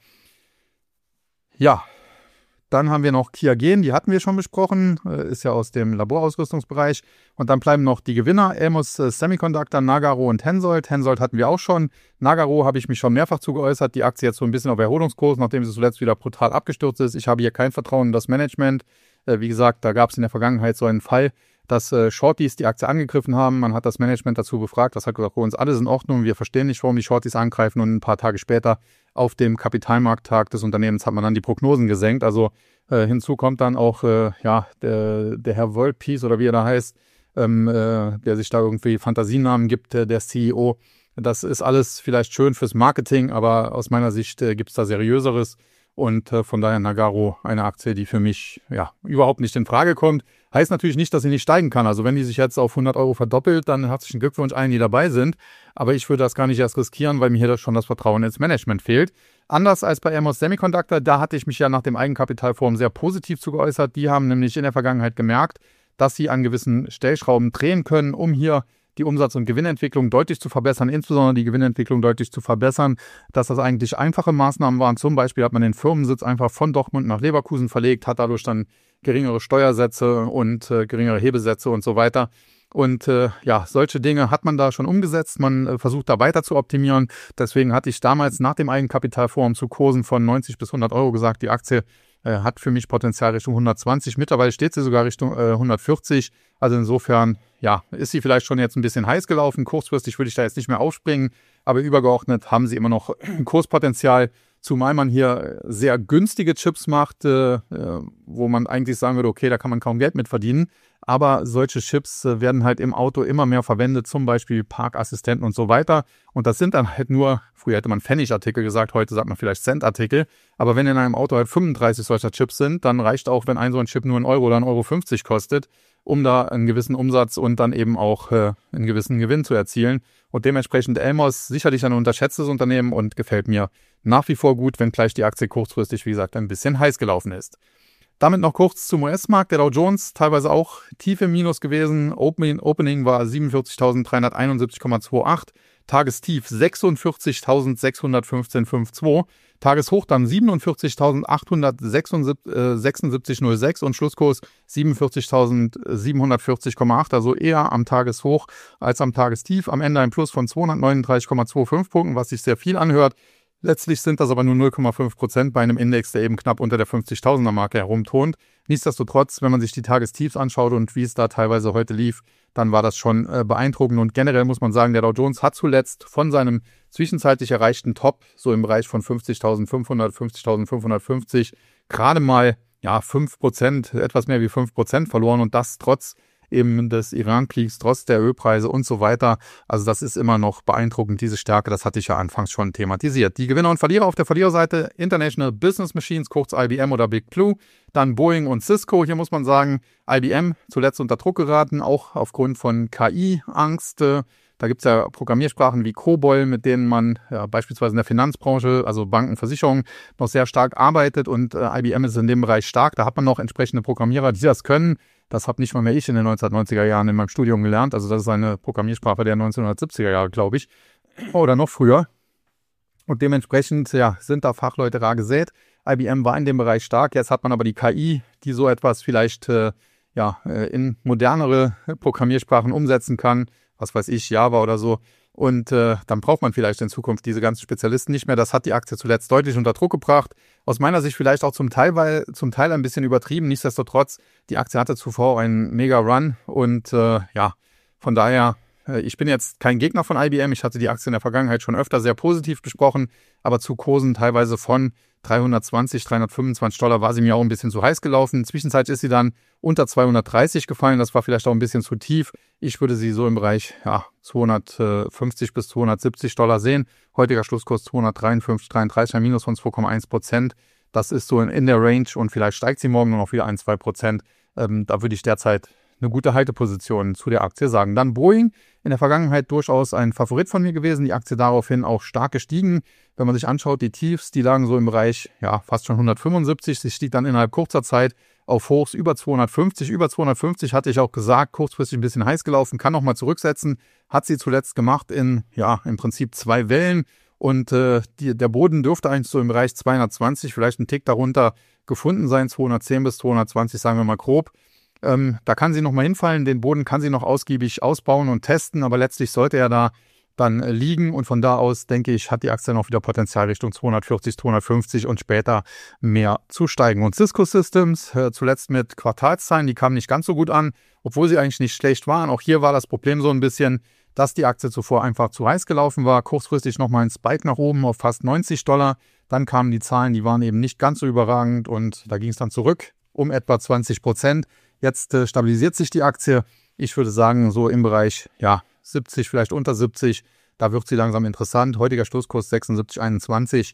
Ja, dann haben wir noch Kia Gen, die hatten wir schon besprochen, äh, ist ja aus dem Laborausrüstungsbereich. Und dann bleiben noch die Gewinner, Elmos äh, Semiconductor, Nagaro und Hensoldt. Hensoldt hatten wir auch schon. Nagaro habe ich mich schon mehrfach zu geäußert, die Aktie jetzt so ein bisschen auf Erholungskurs, nachdem sie zuletzt wieder brutal abgestürzt ist. Ich habe hier kein Vertrauen in das Management. Äh, wie gesagt, da gab es in der Vergangenheit so einen Fall, dass äh, Shorties die Aktie angegriffen haben. Man hat das Management dazu befragt. Das hat gesagt, bei uns alles in Ordnung. Wir verstehen nicht, warum die Shorties angreifen. Und ein paar Tage später auf dem Kapitalmarkttag des Unternehmens hat man dann die Prognosen gesenkt. Also äh, hinzu kommt dann auch äh, ja der, der Herr World Peace oder wie er da heißt, ähm, äh, der sich da irgendwie Fantasienamen gibt, äh, der C E O. Das ist alles vielleicht schön fürs Marketing, aber aus meiner Sicht äh, gibt es da seriöseres. Und äh, von daher Nagarro eine Aktie, die für mich ja überhaupt nicht in Frage kommt. Heißt natürlich nicht, dass sie nicht steigen kann. Also wenn die sich jetzt auf hundert Euro verdoppelt, dann herzlichen Glückwunsch allen, die dabei sind. Aber ich würde das gar nicht erst riskieren, weil mir hier schon das Vertrauen ins Management fehlt. Anders als bei Elmos Semiconductor, da hatte ich mich ja nach dem Eigenkapitalforum sehr positiv zu geäußert. Die haben nämlich in der Vergangenheit gemerkt, dass sie an gewissen Stellschrauben drehen können, um hier die Umsatz- und Gewinnentwicklung deutlich zu verbessern, insbesondere die Gewinnentwicklung deutlich zu verbessern, dass das eigentlich einfache Maßnahmen waren. Zum Beispiel hat man den Firmensitz einfach von Dortmund nach Leverkusen verlegt, hat dadurch dann geringere Steuersätze und äh, geringere Hebesätze und so weiter. Und äh, ja, solche Dinge hat man da schon umgesetzt. Man äh, versucht da weiter zu optimieren. Deswegen hatte ich damals nach dem Eigenkapitalforum zu Kursen von neunzig bis hundert Euro gesagt, die Aktie äh, hat für mich Potenzial Richtung hundertzwanzig. Mittlerweile steht sie sogar Richtung äh, hundertvierzig. Also insofern, ja, ist sie vielleicht schon jetzt ein bisschen heiß gelaufen. Kurzfristig würde ich da jetzt nicht mehr aufspringen. Aber übergeordnet haben sie immer noch Kurspotenzial. Zumal man hier sehr günstige Chips macht, äh, wo man eigentlich sagen würde, okay, da kann man kaum Geld mit verdienen. Aber solche Chips äh, werden halt im Auto immer mehr verwendet, zum Beispiel Parkassistenten und so weiter. Und das sind dann halt nur, früher hätte man Pfennigartikel gesagt, heute sagt man vielleicht Centartikel. Aber wenn in einem Auto halt fünfunddreißig solcher Chips sind, dann reicht auch, wenn ein so ein Chip nur einen Euro oder einen Euro fünfzig kostet, um da einen gewissen Umsatz und dann eben auch äh, einen gewissen Gewinn zu erzielen. Und dementsprechend Elmos sicherlich ein unterschätztes Unternehmen und gefällt mir nach wie vor gut, wenngleich die Aktie kurzfristig, wie gesagt, ein bisschen heiß gelaufen ist. Damit noch kurz zum U S-Markt. Der Dow Jones teilweise auch tief im Minus gewesen. Opening, Opening war siebenundvierzigtausenddreihunderteinundsiebzig Komma achtundzwanzig. Tagestief sechsundvierzigtausendsechshundertfünfzehn Komma zweiundfünfzig. Tageshoch dann siebenundvierzigtausendachthundertsechsundsiebzig Komma null sechs und Schlusskurs siebenundvierzigtausendsiebenhundertvierzig Komma acht, also eher am Tageshoch als am Tagestief. Am Ende ein Plus von zweihundertneununddreißig Komma fünfundzwanzig Punkten, was sich sehr viel anhört. Letztlich sind das aber nur null Komma fünf Prozent bei einem Index, der eben knapp unter der fünfzigtausender Marke herumtont. Nichtsdestotrotz, wenn man sich die Tagestiefs anschaut und wie es da teilweise heute lief, dann war das schon äh, beeindruckend. Und generell muss man sagen, der Dow Jones hat zuletzt von seinem zwischenzeitlich erreichten Top, so im Bereich von fünfzigtausendfünfhundert, fünfzigtausendfünfhundertfünfzig, gerade mal ja, fünf Prozent, etwas mehr wie fünf Prozent verloren und das trotz eben des Iran-Kriegs, trotz der Ölpreise und so weiter. Also das ist immer noch beeindruckend, diese Stärke, das hatte ich ja anfangs schon thematisiert. Die Gewinner und Verlierer auf der Verliererseite, International Business Machines, kurz I B M oder Big Blue, dann Boeing und Cisco. Hier muss man sagen, I B M zuletzt unter Druck geraten, auch aufgrund von K I-Angst. Da gibt es ja Programmiersprachen wie COBOL, mit denen man ja, beispielsweise in der Finanzbranche, also Banken, Versicherungen, noch sehr stark arbeitet und äh, I B M ist in dem Bereich stark. Da hat man noch entsprechende Programmierer, die das können. Das habe nicht mal mehr ich in den neunzehnhundertneunziger Jahren in meinem Studium gelernt. Also das ist eine Programmiersprache der neunzehnhundertsiebziger Jahre, glaube ich. Oder noch früher. Und dementsprechend ja, sind da Fachleute rar gesät. I B M war in dem Bereich stark. Jetzt hat man aber die K I, die so etwas vielleicht äh, ja, in modernere Programmiersprachen umsetzen kann. Was weiß ich, Java oder so. Und äh, dann braucht man vielleicht in Zukunft diese ganzen Spezialisten nicht mehr. Das hat die Aktie zuletzt deutlich unter Druck gebracht. Aus meiner Sicht vielleicht auch zum Teil, weil, zum Teil ein bisschen übertrieben. Nichtsdestotrotz, die Aktie hatte zuvor einen Mega-Run. Und äh, ja, von daher, äh, ich bin jetzt kein Gegner von I B M. Ich hatte die Aktie in der Vergangenheit schon öfter sehr positiv besprochen. Aber zu Kursen teilweise von dreihundertzwanzig, dreihundertfünfundzwanzig Dollar war sie mir auch ein bisschen zu heiß gelaufen. Zwischenzeitlich ist sie dann unter zweihundertdreißig gefallen. Das war vielleicht auch ein bisschen zu tief. Ich würde sie so im Bereich ja, zweihundertfünfzig bis zweihundertsiebzig Dollar sehen. Heutiger Schlusskurs zweihundertdreiundfünfzig, dreiunddreißig, ein Minus von zwei Komma eins Prozent. Das ist so in, in der Range und vielleicht steigt sie morgen noch wieder ein, zwei Prozent. Ähm, da würde ich derzeit eine gute Halteposition zu der Aktie sagen. Dann Boeing, in der Vergangenheit durchaus ein Favorit von mir gewesen. Die Aktie daraufhin auch stark gestiegen. Wenn man sich anschaut, die Tiefs, die lagen so im Bereich, ja, fast schon hundertfünfundsiebzig. Sie stieg dann innerhalb kurzer Zeit auf Hochs über zweihundertfünfzig. Über zweihundertfünfzig hatte ich auch gesagt, kurzfristig ein bisschen heiß gelaufen, kann nochmal zurücksetzen. Hat sie zuletzt gemacht in, ja, im Prinzip zwei Wellen. Und äh, die, der Boden dürfte eigentlich so im Bereich zweihundertzwanzig, vielleicht ein Tick darunter gefunden sein. zweihundertzehn bis zweihundertzwanzig, sagen wir mal grob. Ähm, da kann sie noch mal hinfallen, den Boden kann sie noch ausgiebig ausbauen und testen, aber letztlich sollte er da dann äh, liegen und von da aus, denke ich, hat die Aktie noch wieder Potenzial Richtung zweihundertvierzig, zweihundertfünfzig und später mehr zu steigen. Und Cisco Systems, äh, zuletzt mit Quartalszahlen, die kamen nicht ganz so gut an, obwohl sie eigentlich nicht schlecht waren. Auch hier war das Problem so ein bisschen, dass die Aktie zuvor einfach zu heiß gelaufen war. Kurzfristig nochmal ein Spike nach oben auf fast neunzig Dollar. Dann kamen die Zahlen, die waren eben nicht ganz so überragend und da ging es dann zurück um etwa zwanzig Prozent. Jetzt äh, stabilisiert sich die Aktie Ich würde sagen, so im Bereich ja siebzig, vielleicht unter siebzig, da wird sie langsam interessant. Heutiger Schlusskurs sechsundsiebzig Komma einundzwanzig.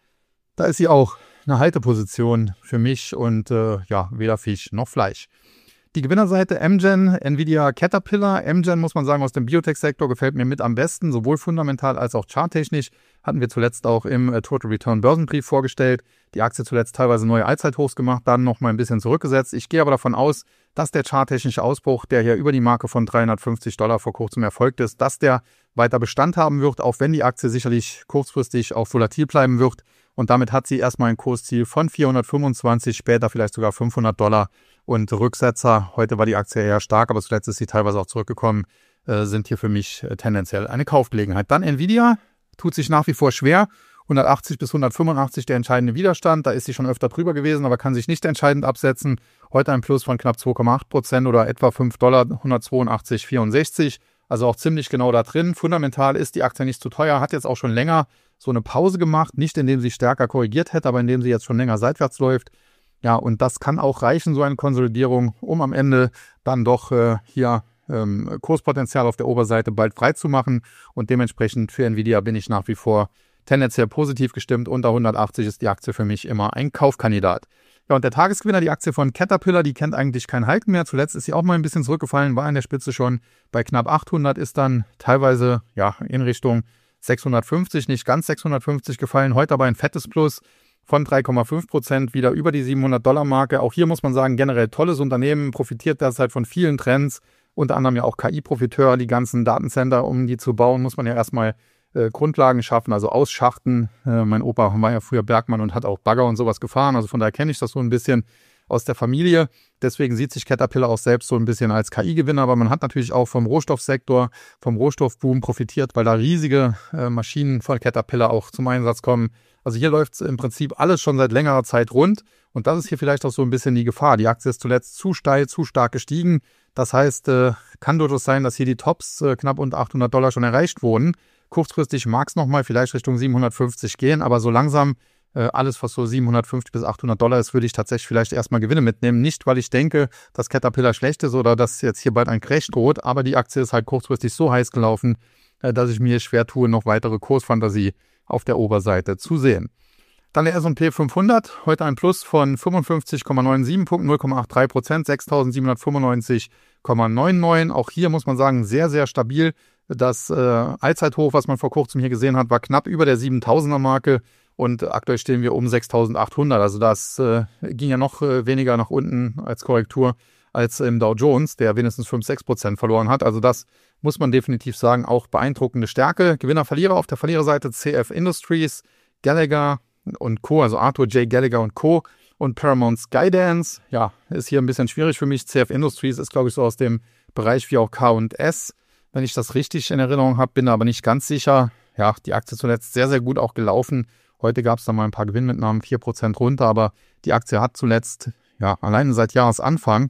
Da ist sie auch eine Halteposition für mich und äh, ja, weder Fisch noch Fleisch. Die Gewinnerseite Amgen, Nvidia, Caterpillar. Amgen, muss man sagen, aus dem Biotech-Sektor gefällt mir mit am besten, sowohl fundamental als auch charttechnisch. Hatten wir zuletzt auch im äh, Total Return Börsenbrief vorgestellt. Die Aktie zuletzt teilweise neue Allzeithochs gemacht, dann noch mal ein bisschen zurückgesetzt. Ich gehe aber davon aus, dass der charttechnische Ausbruch, der hier über die Marke von dreihundertfünfzig Dollar vor kurzem erfolgt ist, dass der weiter Bestand haben wird, auch wenn die Aktie sicherlich kurzfristig auch volatil bleiben wird. Und damit hat sie erstmal ein Kursziel von vierhundertfünfundzwanzig, später vielleicht sogar fünfhundert Dollar. Und Rücksetzer, heute war die Aktie eher stark, aber zuletzt ist sie teilweise auch zurückgekommen, äh, sind hier für mich äh, tendenziell eine Kaufgelegenheit. Dann Nvidia, tut sich nach wie vor schwer. hundertachtzig bis hundertfünfundachtzig der entscheidende Widerstand. Da ist sie schon öfter drüber gewesen, aber kann sich nicht entscheidend absetzen. Heute ein Plus von knapp zwei Komma acht Prozent oder etwa fünf Dollar, hundertzweiundachtzig Komma vierundsechzig. Also auch ziemlich genau da drin. Fundamental ist die Aktie nicht zu teuer, hat jetzt auch schon länger so eine Pause gemacht. Nicht indem sie stärker korrigiert hätte, aber indem sie jetzt schon länger seitwärts läuft. Ja, und das kann auch reichen, so eine Konsolidierung, um am Ende dann doch äh, hier ähm, Kurspotenzial auf der Oberseite bald frei zu machen. Und dementsprechend für Nvidia bin ich nach wie vor tendenziell positiv gestimmt. Unter hundertachtzig ist die Aktie für mich immer ein Kaufkandidat. Ja, und der Tagesgewinner, die Aktie von Caterpillar, die kennt eigentlich kein Halten mehr. Zuletzt ist sie auch mal ein bisschen zurückgefallen, war an der Spitze schon bei knapp achthundert, ist dann teilweise ja in Richtung sechshundertfünfzig, nicht ganz sechshundertfünfzig gefallen. Heute aber ein fettes Plus von drei Komma fünf Prozent, wieder über die siebenhundert Dollar Marke. Auch hier muss man sagen, generell tolles Unternehmen, profitiert derzeit von vielen Trends, unter anderem ja auch K I-Profiteur, die ganzen Datencenter, um die zu bauen, muss man ja erstmal äh, Grundlagen schaffen, also ausschachten. Äh, mein Opa war ja früher Bergmann und hat auch Bagger und sowas gefahren, also von daher kenne ich das so ein bisschen aus der Familie. Deswegen sieht sich Caterpillar auch selbst so ein bisschen als K I-Gewinner, aber man hat natürlich auch vom Rohstoffsektor, vom Rohstoffboom profitiert, weil da riesige äh, Maschinen von Caterpillar auch zum Einsatz kommen. Also hier läuft es im Prinzip alles schon seit längerer Zeit rund und das ist hier vielleicht auch so ein bisschen die Gefahr. Die Aktie ist zuletzt zu steil, zu stark gestiegen. Das heißt, äh, kann durchaus sein, dass hier die Tops äh, knapp unter achthundert Dollar schon erreicht wurden. Kurzfristig mag es nochmal vielleicht Richtung siebenhundertfünfzig gehen, aber so langsam äh, alles, was so siebenhundertfünfzig bis achthundert Dollar ist, würde ich tatsächlich vielleicht erstmal Gewinne mitnehmen. Nicht, weil ich denke, dass Caterpillar schlecht ist oder dass jetzt hier bald ein Crash droht, aber die Aktie ist halt kurzfristig so heiß gelaufen, äh, dass ich mir schwer tue, noch weitere Kursfantasie auf der Oberseite zu sehen. Dann der S und P fünfhundert, heute ein Plus von fünfundfünfzig Komma neunundsiebzig Punkten, null Komma dreiundachtzig Prozent, sechstausendsiebenhundertfünfundneunzig Komma neunundneunzig. Auch hier muss man sagen, sehr, sehr stabil. Das äh, Allzeithoch, was man vor kurzem hier gesehen hat, war knapp über der siebentausender Marke und aktuell stehen wir um sechstausendachthundert. Also das äh, ging ja noch äh, weniger nach unten als Korrektur als im Dow Jones, der wenigstens fünf bis sechs Prozent verloren hat. Also das muss man definitiv sagen, auch beeindruckende Stärke. Gewinner, Verlierer auf der Verliererseite C F Industries, Gallagher und Co., also Arthur J. Gallagher und Co. und Paramount Skydance. Ja, ist hier ein bisschen schwierig für mich. C F Industries ist, glaube ich, so aus dem Bereich wie auch K und S, wenn ich das richtig in Erinnerung habe, bin aber nicht ganz sicher. Ja, die Aktie zuletzt sehr, sehr gut auch gelaufen. Heute gab es da mal ein paar Gewinnmitnahmen, vier Prozent runter, aber die Aktie hat zuletzt, ja, alleine seit Jahresanfang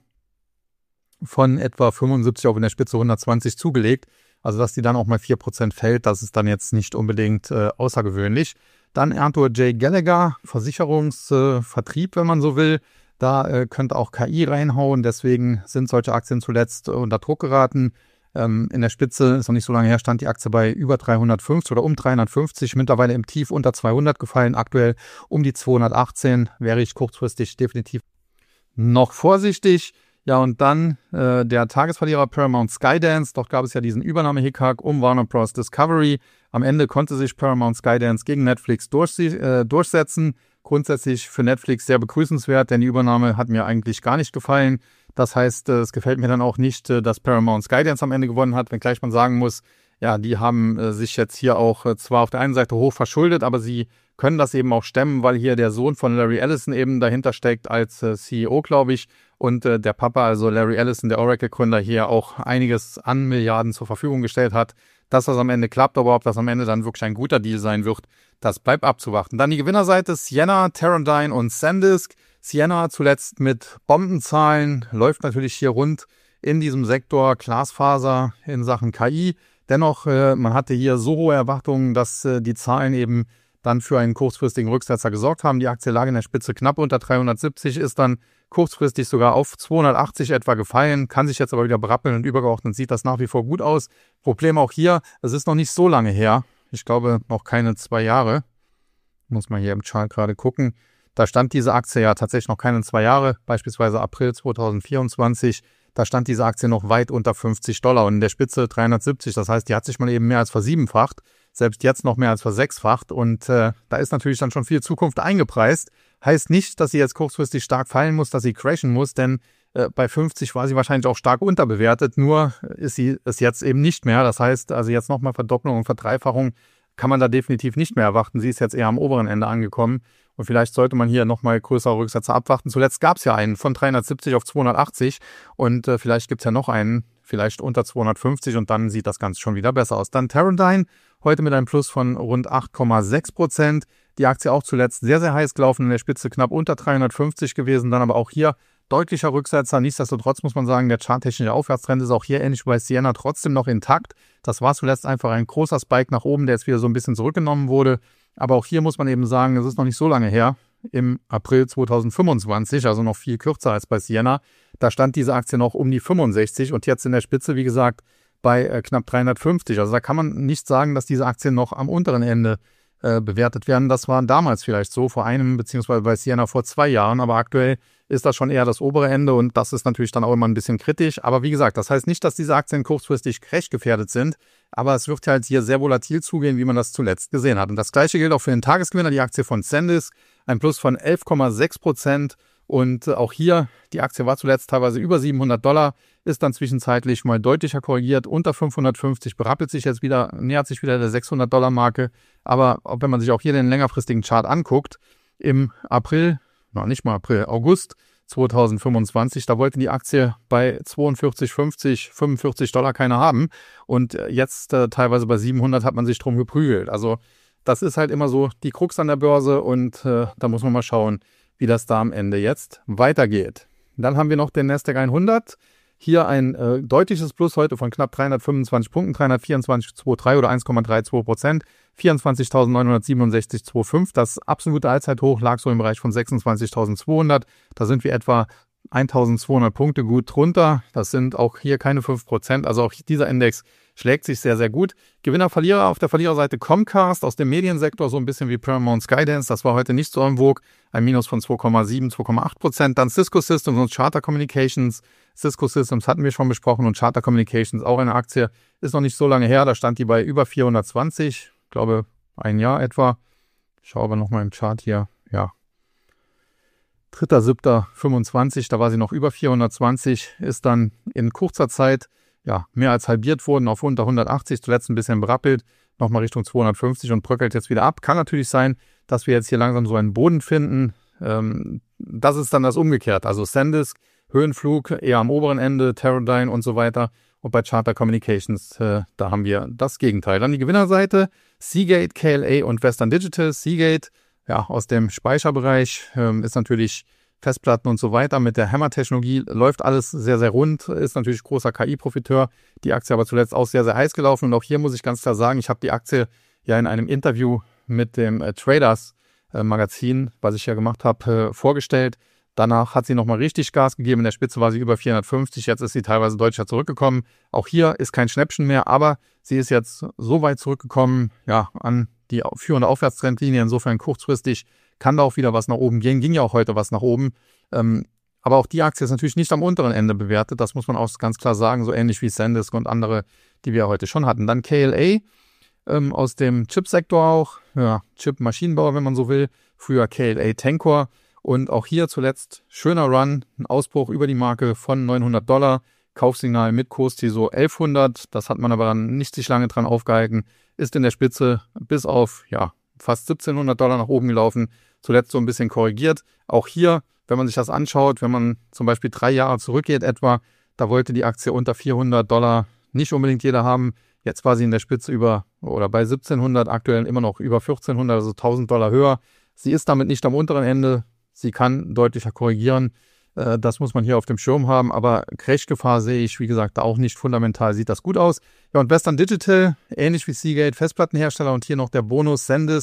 von etwa fünfundsiebzig auf in der Spitze hundertzwanzig zugelegt. Also, dass die dann auch mal vier Prozent fällt, das ist dann jetzt nicht unbedingt äh, außergewöhnlich. Dann Arthur J. Gallagher, Versicherungsvertrieb, äh, wenn man so will. Da äh, könnte auch K I reinhauen, deswegen sind solche Aktien zuletzt äh, unter Druck geraten. Ähm, in der Spitze, ist noch nicht so lange her, stand die Aktie bei über dreihundertfünfzig oder um dreihundertfünfzig, mittlerweile im Tief unter zweihundert gefallen, aktuell um die zweihundertachtzehn, wäre ich kurzfristig definitiv noch vorsichtig. Ja, und dann äh, der Tagesverlierer Paramount Skydance. Dort gab es ja diesen Übernahmehickhack um Warner Bros. Discovery. Am Ende konnte sich Paramount Skydance gegen Netflix durch, äh, durchsetzen. Grundsätzlich für Netflix sehr begrüßenswert, denn die Übernahme hat mir eigentlich gar nicht gefallen. Das heißt, äh, es gefällt mir dann auch nicht, äh, dass Paramount Skydance am Ende gewonnen hat, wenngleich man sagen muss, ja, die haben äh, sich jetzt hier auch äh, zwar auf der einen Seite hoch verschuldet, aber sie können das eben auch stemmen, weil hier der Sohn von Larry Ellison eben dahinter steckt als äh, C E O, glaube ich. Und äh, der Papa, also Larry Ellison, der Oracle-Gründer, hier auch einiges an Milliarden zur Verfügung gestellt hat. Dass das am Ende klappt, aber ob das am Ende dann wirklich ein guter Deal sein wird, das bleibt abzuwarten. Dann die Gewinnerseite, Ciena, Teradyne und SanDisk. Ciena zuletzt mit Bombenzahlen, läuft natürlich hier rund in diesem Sektor Glasfaser in Sachen K I. Dennoch, äh, man hatte hier so hohe Erwartungen, dass äh, die Zahlen eben dann für einen kurzfristigen Rücksetzer gesorgt haben. Die Aktie lag in der Spitze knapp unter dreihundertsiebzig, ist dann kurzfristig sogar auf zweihundertachtzig etwa gefallen, kann sich jetzt aber wieder berappeln und übergeordnet sieht das nach wie vor gut aus. Problem auch hier, es ist noch nicht so lange her, ich glaube noch keine zwei Jahre, muss man hier im Chart gerade gucken. Da stand diese Aktie ja tatsächlich noch keine zwei Jahre, beispielsweise April zweitausendvierundzwanzig. Da stand diese Aktie noch weit unter fünfzig Dollar und in der Spitze dreihundertsiebzig. Das heißt, die hat sich mal eben mehr als versiebenfacht, selbst jetzt noch mehr als versechsfacht. Und äh, da ist natürlich dann schon viel Zukunft eingepreist. Heißt nicht, dass sie jetzt kurzfristig stark fallen muss, dass sie crashen muss, denn äh, bei fünfzig war sie wahrscheinlich auch stark unterbewertet. Nur ist sie es jetzt eben nicht mehr. Das heißt, also jetzt nochmal Verdopplung und Verdreifachung kann man da definitiv nicht mehr erwarten. Sie ist jetzt eher am oberen Ende angekommen. Und vielleicht sollte man hier nochmal größere Rücksätze abwarten. Zuletzt gab es ja einen von dreihundertsiebzig auf zweihundertachtzig und äh, vielleicht gibt es ja noch einen, vielleicht unter zweihundertfünfzig und dann sieht das Ganze schon wieder besser aus. Dann Teradyne, heute mit einem Plus von rund acht Komma sechs Prozent. Die Aktie auch zuletzt sehr, sehr heiß gelaufen, in der Spitze knapp unter dreihundertfünfzig gewesen, dann aber auch hier deutlicher Rücksetzer. Nichtsdestotrotz muss man sagen, der charttechnische Aufwärtstrend ist auch hier ähnlich wie bei Ciena trotzdem noch intakt. Das war zuletzt einfach ein großer Spike nach oben, der jetzt wieder so ein bisschen zurückgenommen wurde. Aber auch hier muss man eben sagen, es ist noch nicht so lange her, im April zweitausendfünfundzwanzig, also noch viel kürzer als bei Ciena. Da stand diese Aktie noch um die fünfundsechzig und jetzt in der Spitze, wie gesagt, bei äh, knapp dreihundertfünfzig. Also da kann man nicht sagen, dass diese Aktien noch am unteren Ende äh, bewertet werden. Das war damals vielleicht so, vor einem, beziehungsweise bei Ciena vor zwei Jahren, aber aktuell ist das schon eher das obere Ende und das ist natürlich dann auch immer ein bisschen kritisch. Aber wie gesagt, das heißt nicht, dass diese Aktien kurzfristig crashgefährdet sind, aber es wird halt hier sehr volatil zugehen, wie man das zuletzt gesehen hat. Und das Gleiche gilt auch für den Tagesgewinner, die Aktie von SanDisk, ein Plus von elf Komma sechs Prozent und auch hier, die Aktie war zuletzt teilweise über siebenhundert Dollar, ist dann zwischenzeitlich mal deutlicher korrigiert, unter fünfhundertfünfzig, berappelt sich jetzt wieder, nähert sich wieder der sechshundert Dollar Marke. Aber wenn man sich auch hier den längerfristigen Chart anguckt, im April, noch nicht mal April, August zweitausendfünfundzwanzig, da wollte die Aktie bei zweiundvierzig, fünfzig, fünfundvierzig Dollar keiner haben und jetzt äh, teilweise bei siebenhundert hat man sich drum geprügelt. Also das ist halt immer so die Krux an der Börse und äh, da muss man mal schauen, wie das da am Ende jetzt weitergeht. Dann haben wir noch den Nasdaq hundert. Hier ein äh, deutliches Plus heute von knapp dreihundertfünfundzwanzig Punkten, dreihundertvierundzwanzig Komma zweiunddreißig oder eins Komma zweiunddreißig Prozent, vierundzwanzigtausendneunhundertsiebenundsechzig Komma fünfundachtzig. Das absolute Allzeithoch lag so im Bereich von sechsundzwanzigtausendzweihundert. Da sind wir etwa eintausendzweihundert Punkte gut drunter. Das sind auch hier keine fünf Prozent. Also auch dieser Index schlägt sich sehr, sehr gut. Gewinner, Verlierer auf der Verliererseite Comcast aus dem Mediensektor, so ein bisschen wie Paramount Skydance. Das war heute nicht so en vogue. Ein Minus von zwei Komma sieben, zwei Komma acht Prozent. Dann Cisco Systems und Charter Communications. Cisco Systems hatten wir schon besprochen und Charter Communications auch eine Aktie. Ist noch nicht so lange her. Da stand die bei über vierhundertzwanzig. Ich glaube, ein Jahr etwa. Ich schaue aber nochmal im Chart hier. Ja. dritter siebter fünfundzwanzig, da war sie noch über vierhundertzwanzig, ist dann in kurzer Zeit ja mehr als halbiert worden auf unter hundertachtzig, zuletzt ein bisschen berappelt, nochmal Richtung zweihundertfünfzig und bröckelt jetzt wieder ab. Kann natürlich sein, dass wir jetzt hier langsam so einen Boden finden. Ähm, das ist dann das Umgekehrt. Also SanDisk, Höhenflug eher am oberen Ende, Teradyne und so weiter. Und bei Charter Communications, äh, da haben wir das Gegenteil. Dann die Gewinnerseite, Seagate, K L A und Western Digital. Seagate, ja, aus dem Speicherbereich, ähm, ist natürlich Festplatten und so weiter. Mit der Hammer-Technologie läuft alles sehr, sehr rund, ist natürlich großer K I-Profiteur. Die Aktie aber zuletzt auch sehr, sehr heiß gelaufen. Und auch hier muss ich ganz klar sagen, ich habe die Aktie ja in einem Interview mit dem äh, Traders-Magazin, äh, was ich ja gemacht habe, äh, vorgestellt. Danach hat sie nochmal richtig Gas gegeben. In der Spitze war sie über vierhundertfünfzig. Jetzt ist sie teilweise deutlicher zurückgekommen. Auch hier ist kein Schnäppchen mehr, aber sie ist jetzt so weit zurückgekommen, ja, an die führende Aufwärtstrendlinie. Insofern kurzfristig kann da auch wieder was nach oben gehen. Ging ja auch heute was nach oben. Ähm, aber auch die Aktie ist natürlich nicht am unteren Ende bewertet. Das muss man auch ganz klar sagen. So ähnlich wie SanDisk und andere, die wir heute schon hatten. Dann K L A ähm, aus dem Chipsektor auch. Ja, Chip-Maschinenbauer, wenn man so will. Früher K L A Tencor. Und auch hier zuletzt schöner Run, ein Ausbruch über die Marke von neunhundert Dollar. Kaufsignal mit Kursziel so elfhundert. Das hat man aber nicht sich lange dran aufgehalten. Ist in der Spitze bis auf ja fast siebzehnhundert Dollar nach oben gelaufen. Zuletzt so ein bisschen korrigiert. Auch hier, wenn man sich das anschaut, wenn man zum Beispiel drei Jahre zurückgeht etwa, da wollte die Aktie unter vierhundert Dollar nicht unbedingt jeder haben. Jetzt war sie in der Spitze über oder bei siebzehnhundert, aktuell immer noch über vierzehnhundert, also tausend Dollar höher. Sie ist damit nicht am unteren Ende. Sie kann deutlicher korrigieren. Das muss man hier auf dem Schirm haben. Aber Crashgefahr sehe ich, wie gesagt, auch nicht. Fundamental sieht das gut aus. Ja, und Western Digital, ähnlich wie Seagate, Festplattenhersteller und hier noch der Bonus SanDisk,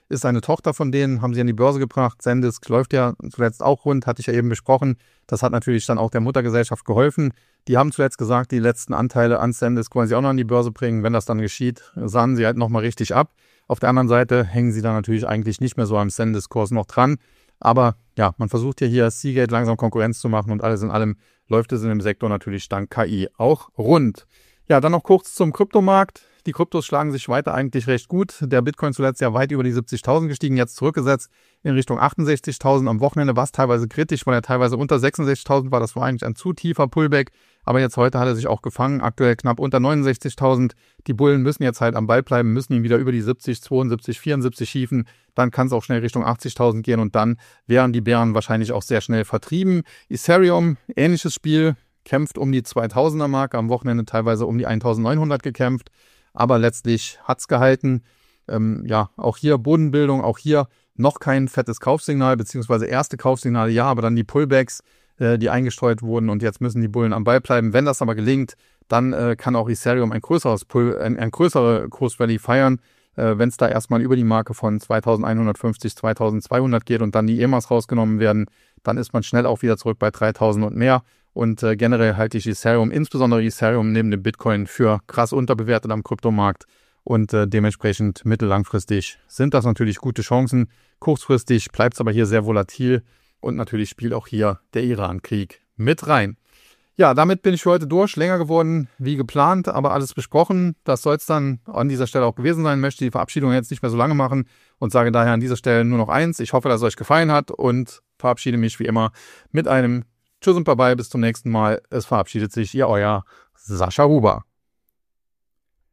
ist eine Tochter von denen, haben sie an die Börse gebracht. Sandisk läuft ja zuletzt auch rund, hatte ich ja eben besprochen. Das hat natürlich dann auch der Muttergesellschaft geholfen. Die haben zuletzt gesagt, die letzten Anteile an Sandisk wollen sie auch noch an die Börse bringen. Wenn das dann geschieht, sahen sie halt nochmal richtig ab. Auf der anderen Seite hängen sie da natürlich eigentlich nicht mehr so am Sandisk-Kurs noch dran. Aber ja, man versucht ja hier Seagate langsam Konkurrenz zu machen und alles in allem läuft es in dem Sektor natürlich dank K I auch rund. Ja, dann noch kurz zum Kryptomarkt. Die Kryptos schlagen sich weiter eigentlich recht gut. Der Bitcoin zuletzt ja weit über die siebzigtausend gestiegen, jetzt zurückgesetzt in Richtung achtundsechzigtausend. Am Wochenende war es teilweise kritisch, weil er teilweise unter sechsundsechzigtausend war. Das war eigentlich ein zu tiefer Pullback. Aber jetzt heute hat er sich auch gefangen, aktuell knapp unter neunundsechzigtausend. Die Bullen müssen jetzt halt am Ball bleiben, müssen ihn wieder über die siebzig, zweiundsiebzig, vierundsiebzig schiefen. Dann kann es auch schnell Richtung achtzigtausend gehen und dann wären die Bären wahrscheinlich auch sehr schnell vertrieben. Ethereum, ähnliches Spiel, kämpft um die zweitausender Marke, am Wochenende teilweise um die eintausendneunhundert gekämpft. Aber letztlich hat's gehalten. Ähm, ja, auch hier Bodenbildung, auch hier noch kein fettes Kaufsignal, beziehungsweise erste Kaufsignale, ja, aber dann die Pullbacks, äh, die eingestreut wurden und jetzt müssen die Bullen am Ball bleiben. Wenn das aber gelingt, dann äh, kann auch Ethereum ein größeres Pull, ein, ein größere Kursrallye feiern, äh, wenn es da erstmal über die Marke von zweitausendeinhundertfünfzig, zweitausendzweihundert geht und dann die E M As rausgenommen werden, dann ist man schnell auch wieder zurück bei dreitausend und mehr. Und äh, generell halte ich Ethereum, insbesondere Ethereum neben dem Bitcoin, für krass unterbewertet am Kryptomarkt. Und äh, dementsprechend mittellangfristig sind das natürlich gute Chancen. Kurzfristig bleibt es aber hier sehr volatil. Und natürlich spielt auch hier der Iran-Krieg mit rein. Ja, damit bin ich für heute durch. Länger geworden wie geplant, aber alles besprochen. Das soll es dann an dieser Stelle auch gewesen sein. Ich möchte die Verabschiedung jetzt nicht mehr so lange machen und sage daher an dieser Stelle nur noch eins. Ich hoffe, dass es euch gefallen hat und verabschiede mich wie immer mit einem Tschüss und Bye-bye, bis zum nächsten Mal. Es verabschiedet sich Ihr euer Sascha Huber.